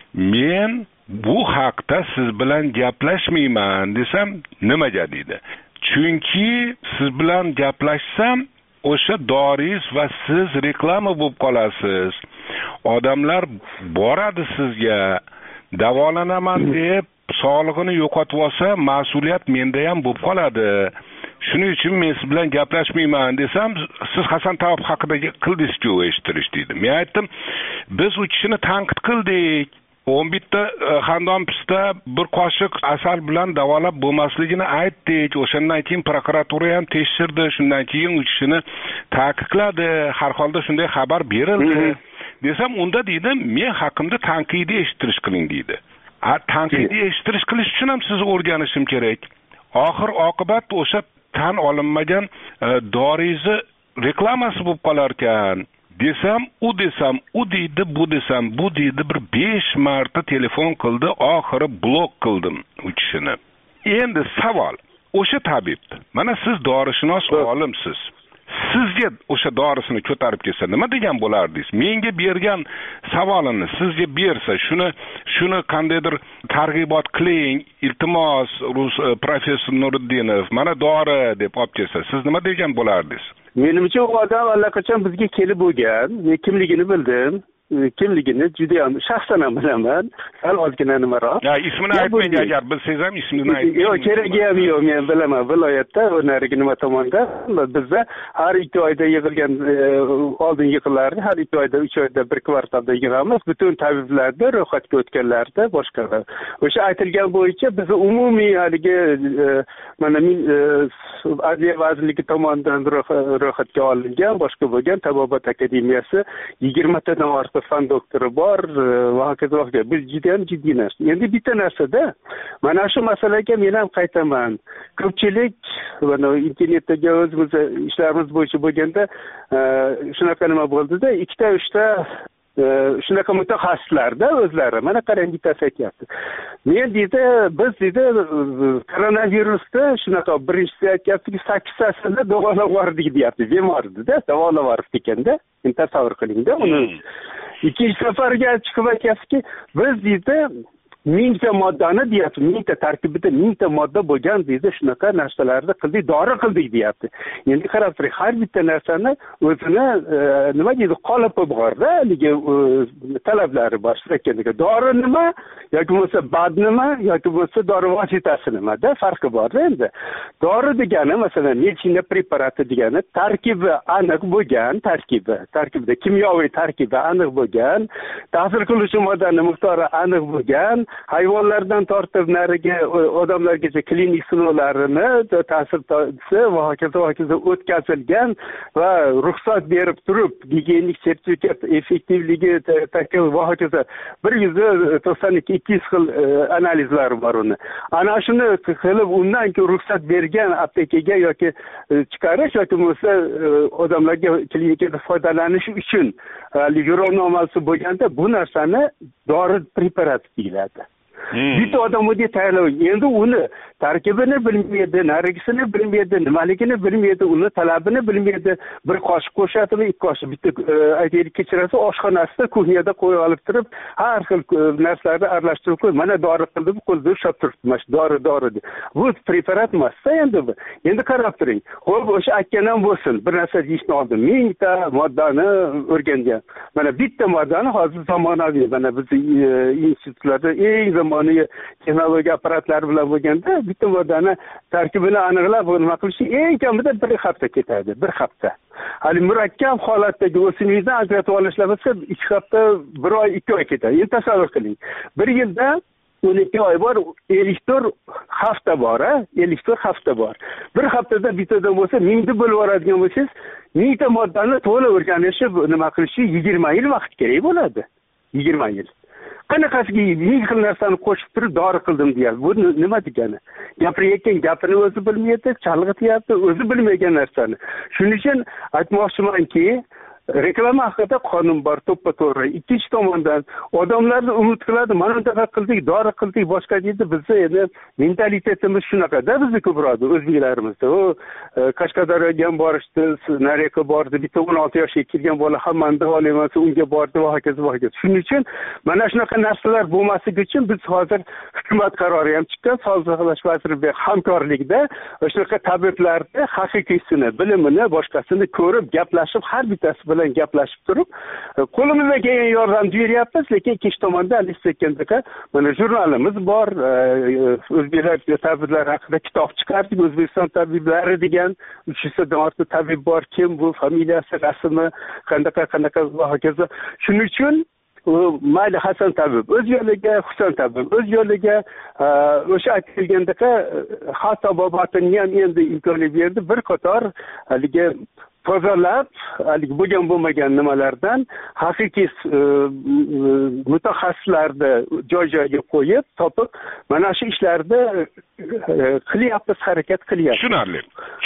men bu haqda siz bilan gaplashmayman desam, nimaga dedi. Chunki siz bilan gaplashsam, o'sha doringiz va siz reklama bo'lib qolasiz. Odamlar boradi sizga, davolanaman deb sog'lig'ini yo'qotib olsa, mas'uliyat menda ham bo'lib qoladi. Shuning uchun men siz bilan gaplashmayman desam, siz Hasan Tavib haqida qildingiz-ku eshittirish dedi. Men aytdim, biz u kishini tanqid qildik. 11 ta xandon pista bir qoshiq asal bilan davolab bo'lmasligini aytdik. O'shandan keyin prokuratura ham tekshirdi. Shundan keyin u kishini ta'kidladi. Har holda shunday xabar berildi. Desam, unda deydi, men haqimda tanqidiy eshittirish qiling deydi. Tanqidiy eshittirish qilish uchun ham sizni o'rganishim kerak. Oxir oqibat o'sha tan olinmagan doringizni reklamasi bo'lib qolar ekan. Desam, u deydi, bu deydi, bir 5 marta telefon qildi, oxiri blok qildim u kishini. Endi savol, o'sha tabib, mana siz dorishunos olimsiz. Sizga o'sha dorisini ko'tarib kelsa, nima degan bo'lardingiz? Menga bergan savolini sizga bersa, shuni qandaydir targ'ibot qiling, iltimos, professor Nuriddinov, mana dori deb olib kelsa, siz nima degan bo'lardingiz? Menimcha u odam allaqachon bizga kelib bo'lgan, kimligini bildim. Kimligini juda ham shaxsan ham bilaman. Sal ozgina nimaroq. Ismini aytmang, agar bilsangiz ham ismini ayting. Yo'q, keragi ham yo'q, men bilaman. Viloyatda, narigi nima tomonda bizda har 2 oyda yig'ilgan oldin yig'illarni har 2 oyda, 3 oyda bir kvartalda yig'amiz. Butun tabiblarni ro'yxatga o'tganlarda boshqalar. O'sha aytilgan bo'yicha biz umumiy haligi mana Adliya vazirligi tomonidan ro'yxatga olingan, boshqa bo'lgan Tabobat akademiyasi 20 tadan ortiq fan doktori bor va hokazo. Biz juda ham jiddiy narsa. Endi bitta narsada, mana shu masalaga men ham qaytaman. Ko'pchilik mana internetdagi o'zimiz ishlarimiz bo'yicha bo'lganda shunaqa nima bo'ldi-da, 2-3 ta shunaqa mutaxassislarda o'zlari mana qarang, bittasi aytyapti. Men deydi, biz deydi koronavirusda shunaqa birinchisi aytyaptiki 8 tasida davolab yubordik deyapti. Bemordi-da, davolab yubordik ekanda. Endi tasavvur qiling-da uni. Ikkinchi safarga chiqib aytyaptiki, biz deydi 1000 ta moddani deyapti, 1000 ta tarkibida 1000 ta modda bo'lgan deydi, shunaqa narsalarni qildik, dori qildik deyapti. Endi qarab turing, har bitta narsani o'zini nima deydi, qolipi bor-da, haligi talablari bor. Aytgandek, dori nima yoki bo'lmasa bad nima yoki bo'lmasa dori vositasi nimada farqi bor-da endi. Dori degani, masalan, meditsina preparati degani tarkibi aniq bo'lgan, tarkibida kimyoviy tarkibi aniq bo'lgan, ta'sir qiluvchi moddaning miqdori aniq bo'lgan, hayvonlardan tortib nariga odamlargacha klinik sinovlarini ta'sirchi va hokazo o'tkazilgan va ruxsat berib turib gigiyenik sertifikat effektivligi va hokazo 192-200 xil analizlar bor uni. Ana shuni qilib undan keyin ruxsat bergan aptekaga yoki chiqarish yoki bo'lmasa odamlarga klinikada foydalanish uchun yo'lnomasi bo'lganda bu narsani dori preparat deyiladi. Bitta odam o'zi tayyorlaydi. Endi uni tarkibini bilmaydi, narigisini bilmaydi, nimaligini bilmaydi, uni talabini bilmaydi. Bir qoshiq qo'shadimi, 2 qoshiq. Bitta aytaylik kechirasi oshxonasida kuxnyada qo'yib olib turib, har xil narsalarni aralashtirib qo'yib, mana dori qildim, qo'lda ushlab turibdi, dori deb. Bu preparat emas-da endi bu. Endi qarab turing. Xo'p, o'sha aytganam bo'lsin. Bir narsa deyishni oldin 1000 ta moddani o'rgangan. Mana bitta moddani hozir zamonaviy, mana biz institutlarda eng zamonaviy texnologiya apparatlari bilan bo'lganda bitta moddani tarkibini aniqlab nima qilish eng kamida 1 hafta ketadi, 1 hafta. Hali murakkab holatdagi o'simlikdan ajratib olishlar bo'lsa 2 hafta, 1 oy, 2 oy ketadi. Endi tasavvur qiling. 1 yilda 12 oy bor, 54 hafta bor, 54 hafta bor. 1 haftada bittadan bo'lsa 1000 ta bo'lib yuboradigan bo'lsangiz, 1000 ta moddani to'liq o'rganishib nima qilishi 20 yil vaqt kerak bo'ladi. 20 yil. Qanaqasiga 1000 xil narsani qo'shib turib dori qildim deyapti. Bu nima degani? Gapirayotgan gapini o'zi bilmaydi, chalg'ityapti, o'zi bilmagan narsani. Shuning uchun aytmoqchimanki, reklama haqida qonun bor, to'ppa-to'g'ri. Ikkinchi tomondan odamlarni umid qiladi, mana bunaqa qildik, dori qildik, boshqa deydi. Bizda endi mentalitetimiz shunaqa-da, bizni ko'proq o'zbeklarimizda. U Qashqadaryoga ham borishdi, Naryoqqa bordi, bitta 16 yoshga kirgan bola hammani davolayman, unga bordi va hokazo va hokazo. Shuning uchun mana shunaqa narsalar bo'lmasligi uchun biz hozir hukumat qarori ham chiqqan, Sog'liqni saqlash vazirligi hamkorlikda shunaqa tabiblarni haqiqiysini, bilimini, boshqasini ko'rib, gaplashib, har bittasi bilan gaplashib turib, qo'limizdan kelgan yordamni beryapmiz, lekin ikkinchi tomonda aytgandek, mana jurnalimiz bor, o'zbeklar tabiblari haqida kitob chiqardik, O'zbekiston tabiblari degan 300 dan ortiq tabib bor, kim bu, familiyasi, rasmi, qanaqa va hokazo. Shuning uchun mayli Hasan tabib o'z yo'liga, Husan tabib o'z yo'liga, o'sha aytilgandek xalq tabobatini ham endi imkoniyat berdi, bir qator haligi tozalab, haligi bo'lgan nimalardan haqiqiy mutaxassislarni joy-joyiga qo'yib, topib, mana shu ishlarda qilyapmiz, harakat qilyapmiz. Tushunarli.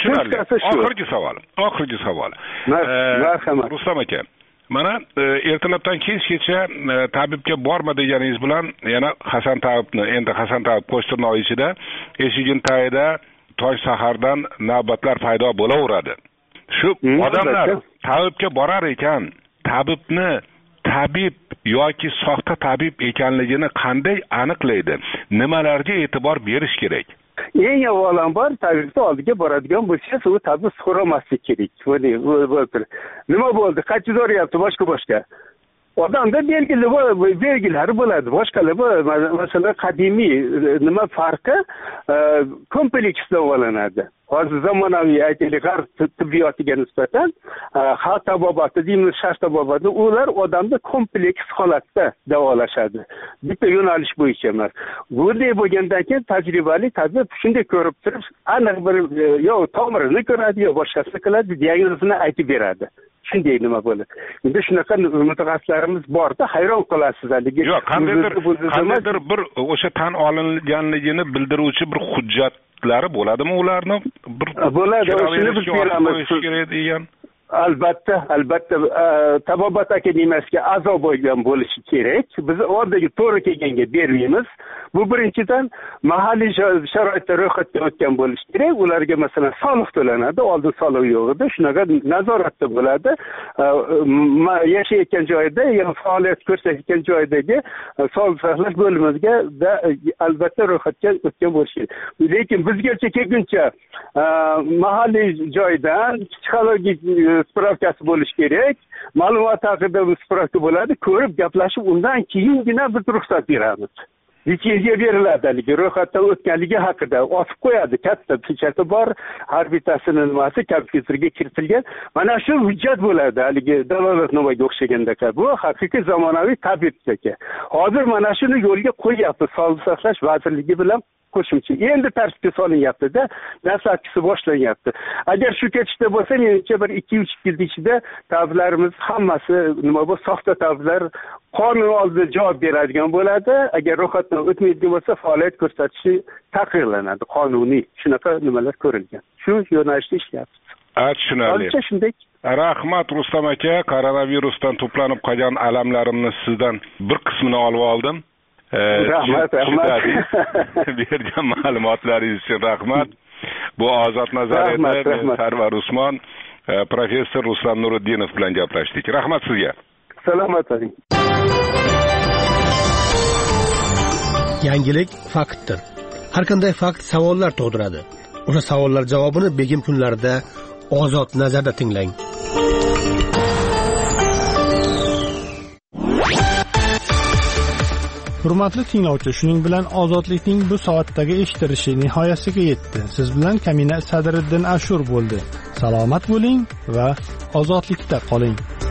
Oxirgi savol. Marhamat. Rustam aka, mana ertalabdan kechgacha tabibga borma deganingiz bilan yana Hasan tabibni, endi Hasan tabib qo'shtirnoq ichida eshigin tagida toj sahardan navbatlar paydo bo'laveradi. Shu odamlar tabibga borar ekan, tabib yoki soxta tabib ekanligini qanday aniqlaydi? Nimalarga e'tibor berish kerak? Eng avvalambor tabibni oldiga boradigan bo'lsangiz, u tabib so'ramaslik kerak. Nima bo'ldi? Qancha zo'rayapti? Boshqa. Odamda belgilari bo'ladi. Boshqalar masalan qadimiy nima farqi kompleks davolanadi. Hozir zamonaviy aytaylik g'arb tibbiyotiga nisbatan xalq tabobati deymiz, shart tabobati, ular odamni kompleks holatda davolashadi. Bitta yo'nalish bo'yicha emas. Bunday bo'lgandan keyin tajribali tabib shunday ko'rib turib, aniq bir yo tomirini ko'radi, yo boshqasini qiladi, diagnozini aytib beradi. Shunday nima bo'ladi. Endi shunaqa mutaxassislarimiz borda, hayron qolasiz haligi. Yo'q, qandaydir bir o'sha tan olinganligini bildiruvchi bir hujjatlari bo'ladimi ularni? Bo'ladi, shuni biz beramiz. Albatta, tabobat akademiyasiga a'zo bo'lgan bo'lishi kerak. Biz oradagi to'g'ri kelganga bermaymiz. Bu birinchidan mahalliy sharoitda ro'yxatdan o'tgan bo'lishi kerak. Ularga masalan soliq to'lanadi, oldin soliq yo'q edi. Shunaqa nazoratda bo'ladi. Yashayotgan joyida, yana faoliyat ko'rsatayotgan joydagi sog'liqni saqlash bo'limiga albatta ro'yxatdan o'tgan bo'lishi kerak. Lekin bizgacha kelguncha mahalliy joydan psixologik spravkasi bo'lishi kerak. Ma'lumot haqida spravka bo'ladi, ko'rib gaplashib, undan keyingina biz ruxsat beramiz. necha yilga beriladi haligi ro'yxatdan o'tganligi haqida osib qo'yadi, katta pechati bor, har bittasini nimasi kompyuterga kiritilgan. Mana shu hujjat bo'ladi haligi dalolatnomaga o'xshaganda. Bu haqiqiy zamonaviy tabib aka. Hozir mana shuni yo'lga qo'yapti Sog'liqni saqlash vazirligi bilan qo'shimcha. Endi tartibga solinyapti-da, dastlabkisi boshlanyapti. Agar shu ketishda bo'lsa, menimcha bir 2-3 yil ichida tabiblarimiz hammasi nima bu soxta tabiblar qonun oldida javob beradigan bo'ladi. Agar ro'yxatdan o'tmaydigan bo'lsa, faoliyat ko'rsatishi taqiqlanadi, qonuniy. Shunaqa nimalar ko'rilgan. Shu yo'nalishda ishlayapti. Tushunarli. Shunday. Rahmat Rustam aka, koronavirusdan to'planib qolgan alamlarimni sizdan bir qismini olib oldim. Rahmat. Bergan ma'lumotlaringiz uchun rahmat. Bu Ozod nazariyati Sarvar Usmon, professor Rustam Nuriddinov bilan gaplashdik. Rahmat sizga. Salomat bo'ling. Yangilik faktdir. Har qanday fakt savollar tug'diradi. O'sha savollar javobini begim kunlarida Ozod nazarda tinglang. Hurmatli tinglovchi, shuning bilan ozodlikning bu soatdagi eshitilishi nihoyasiga yetdi. Siz bilan Kamina Sadriddin Ashur bo'ldi. Salomat bo'ling va ozodlikda qoling.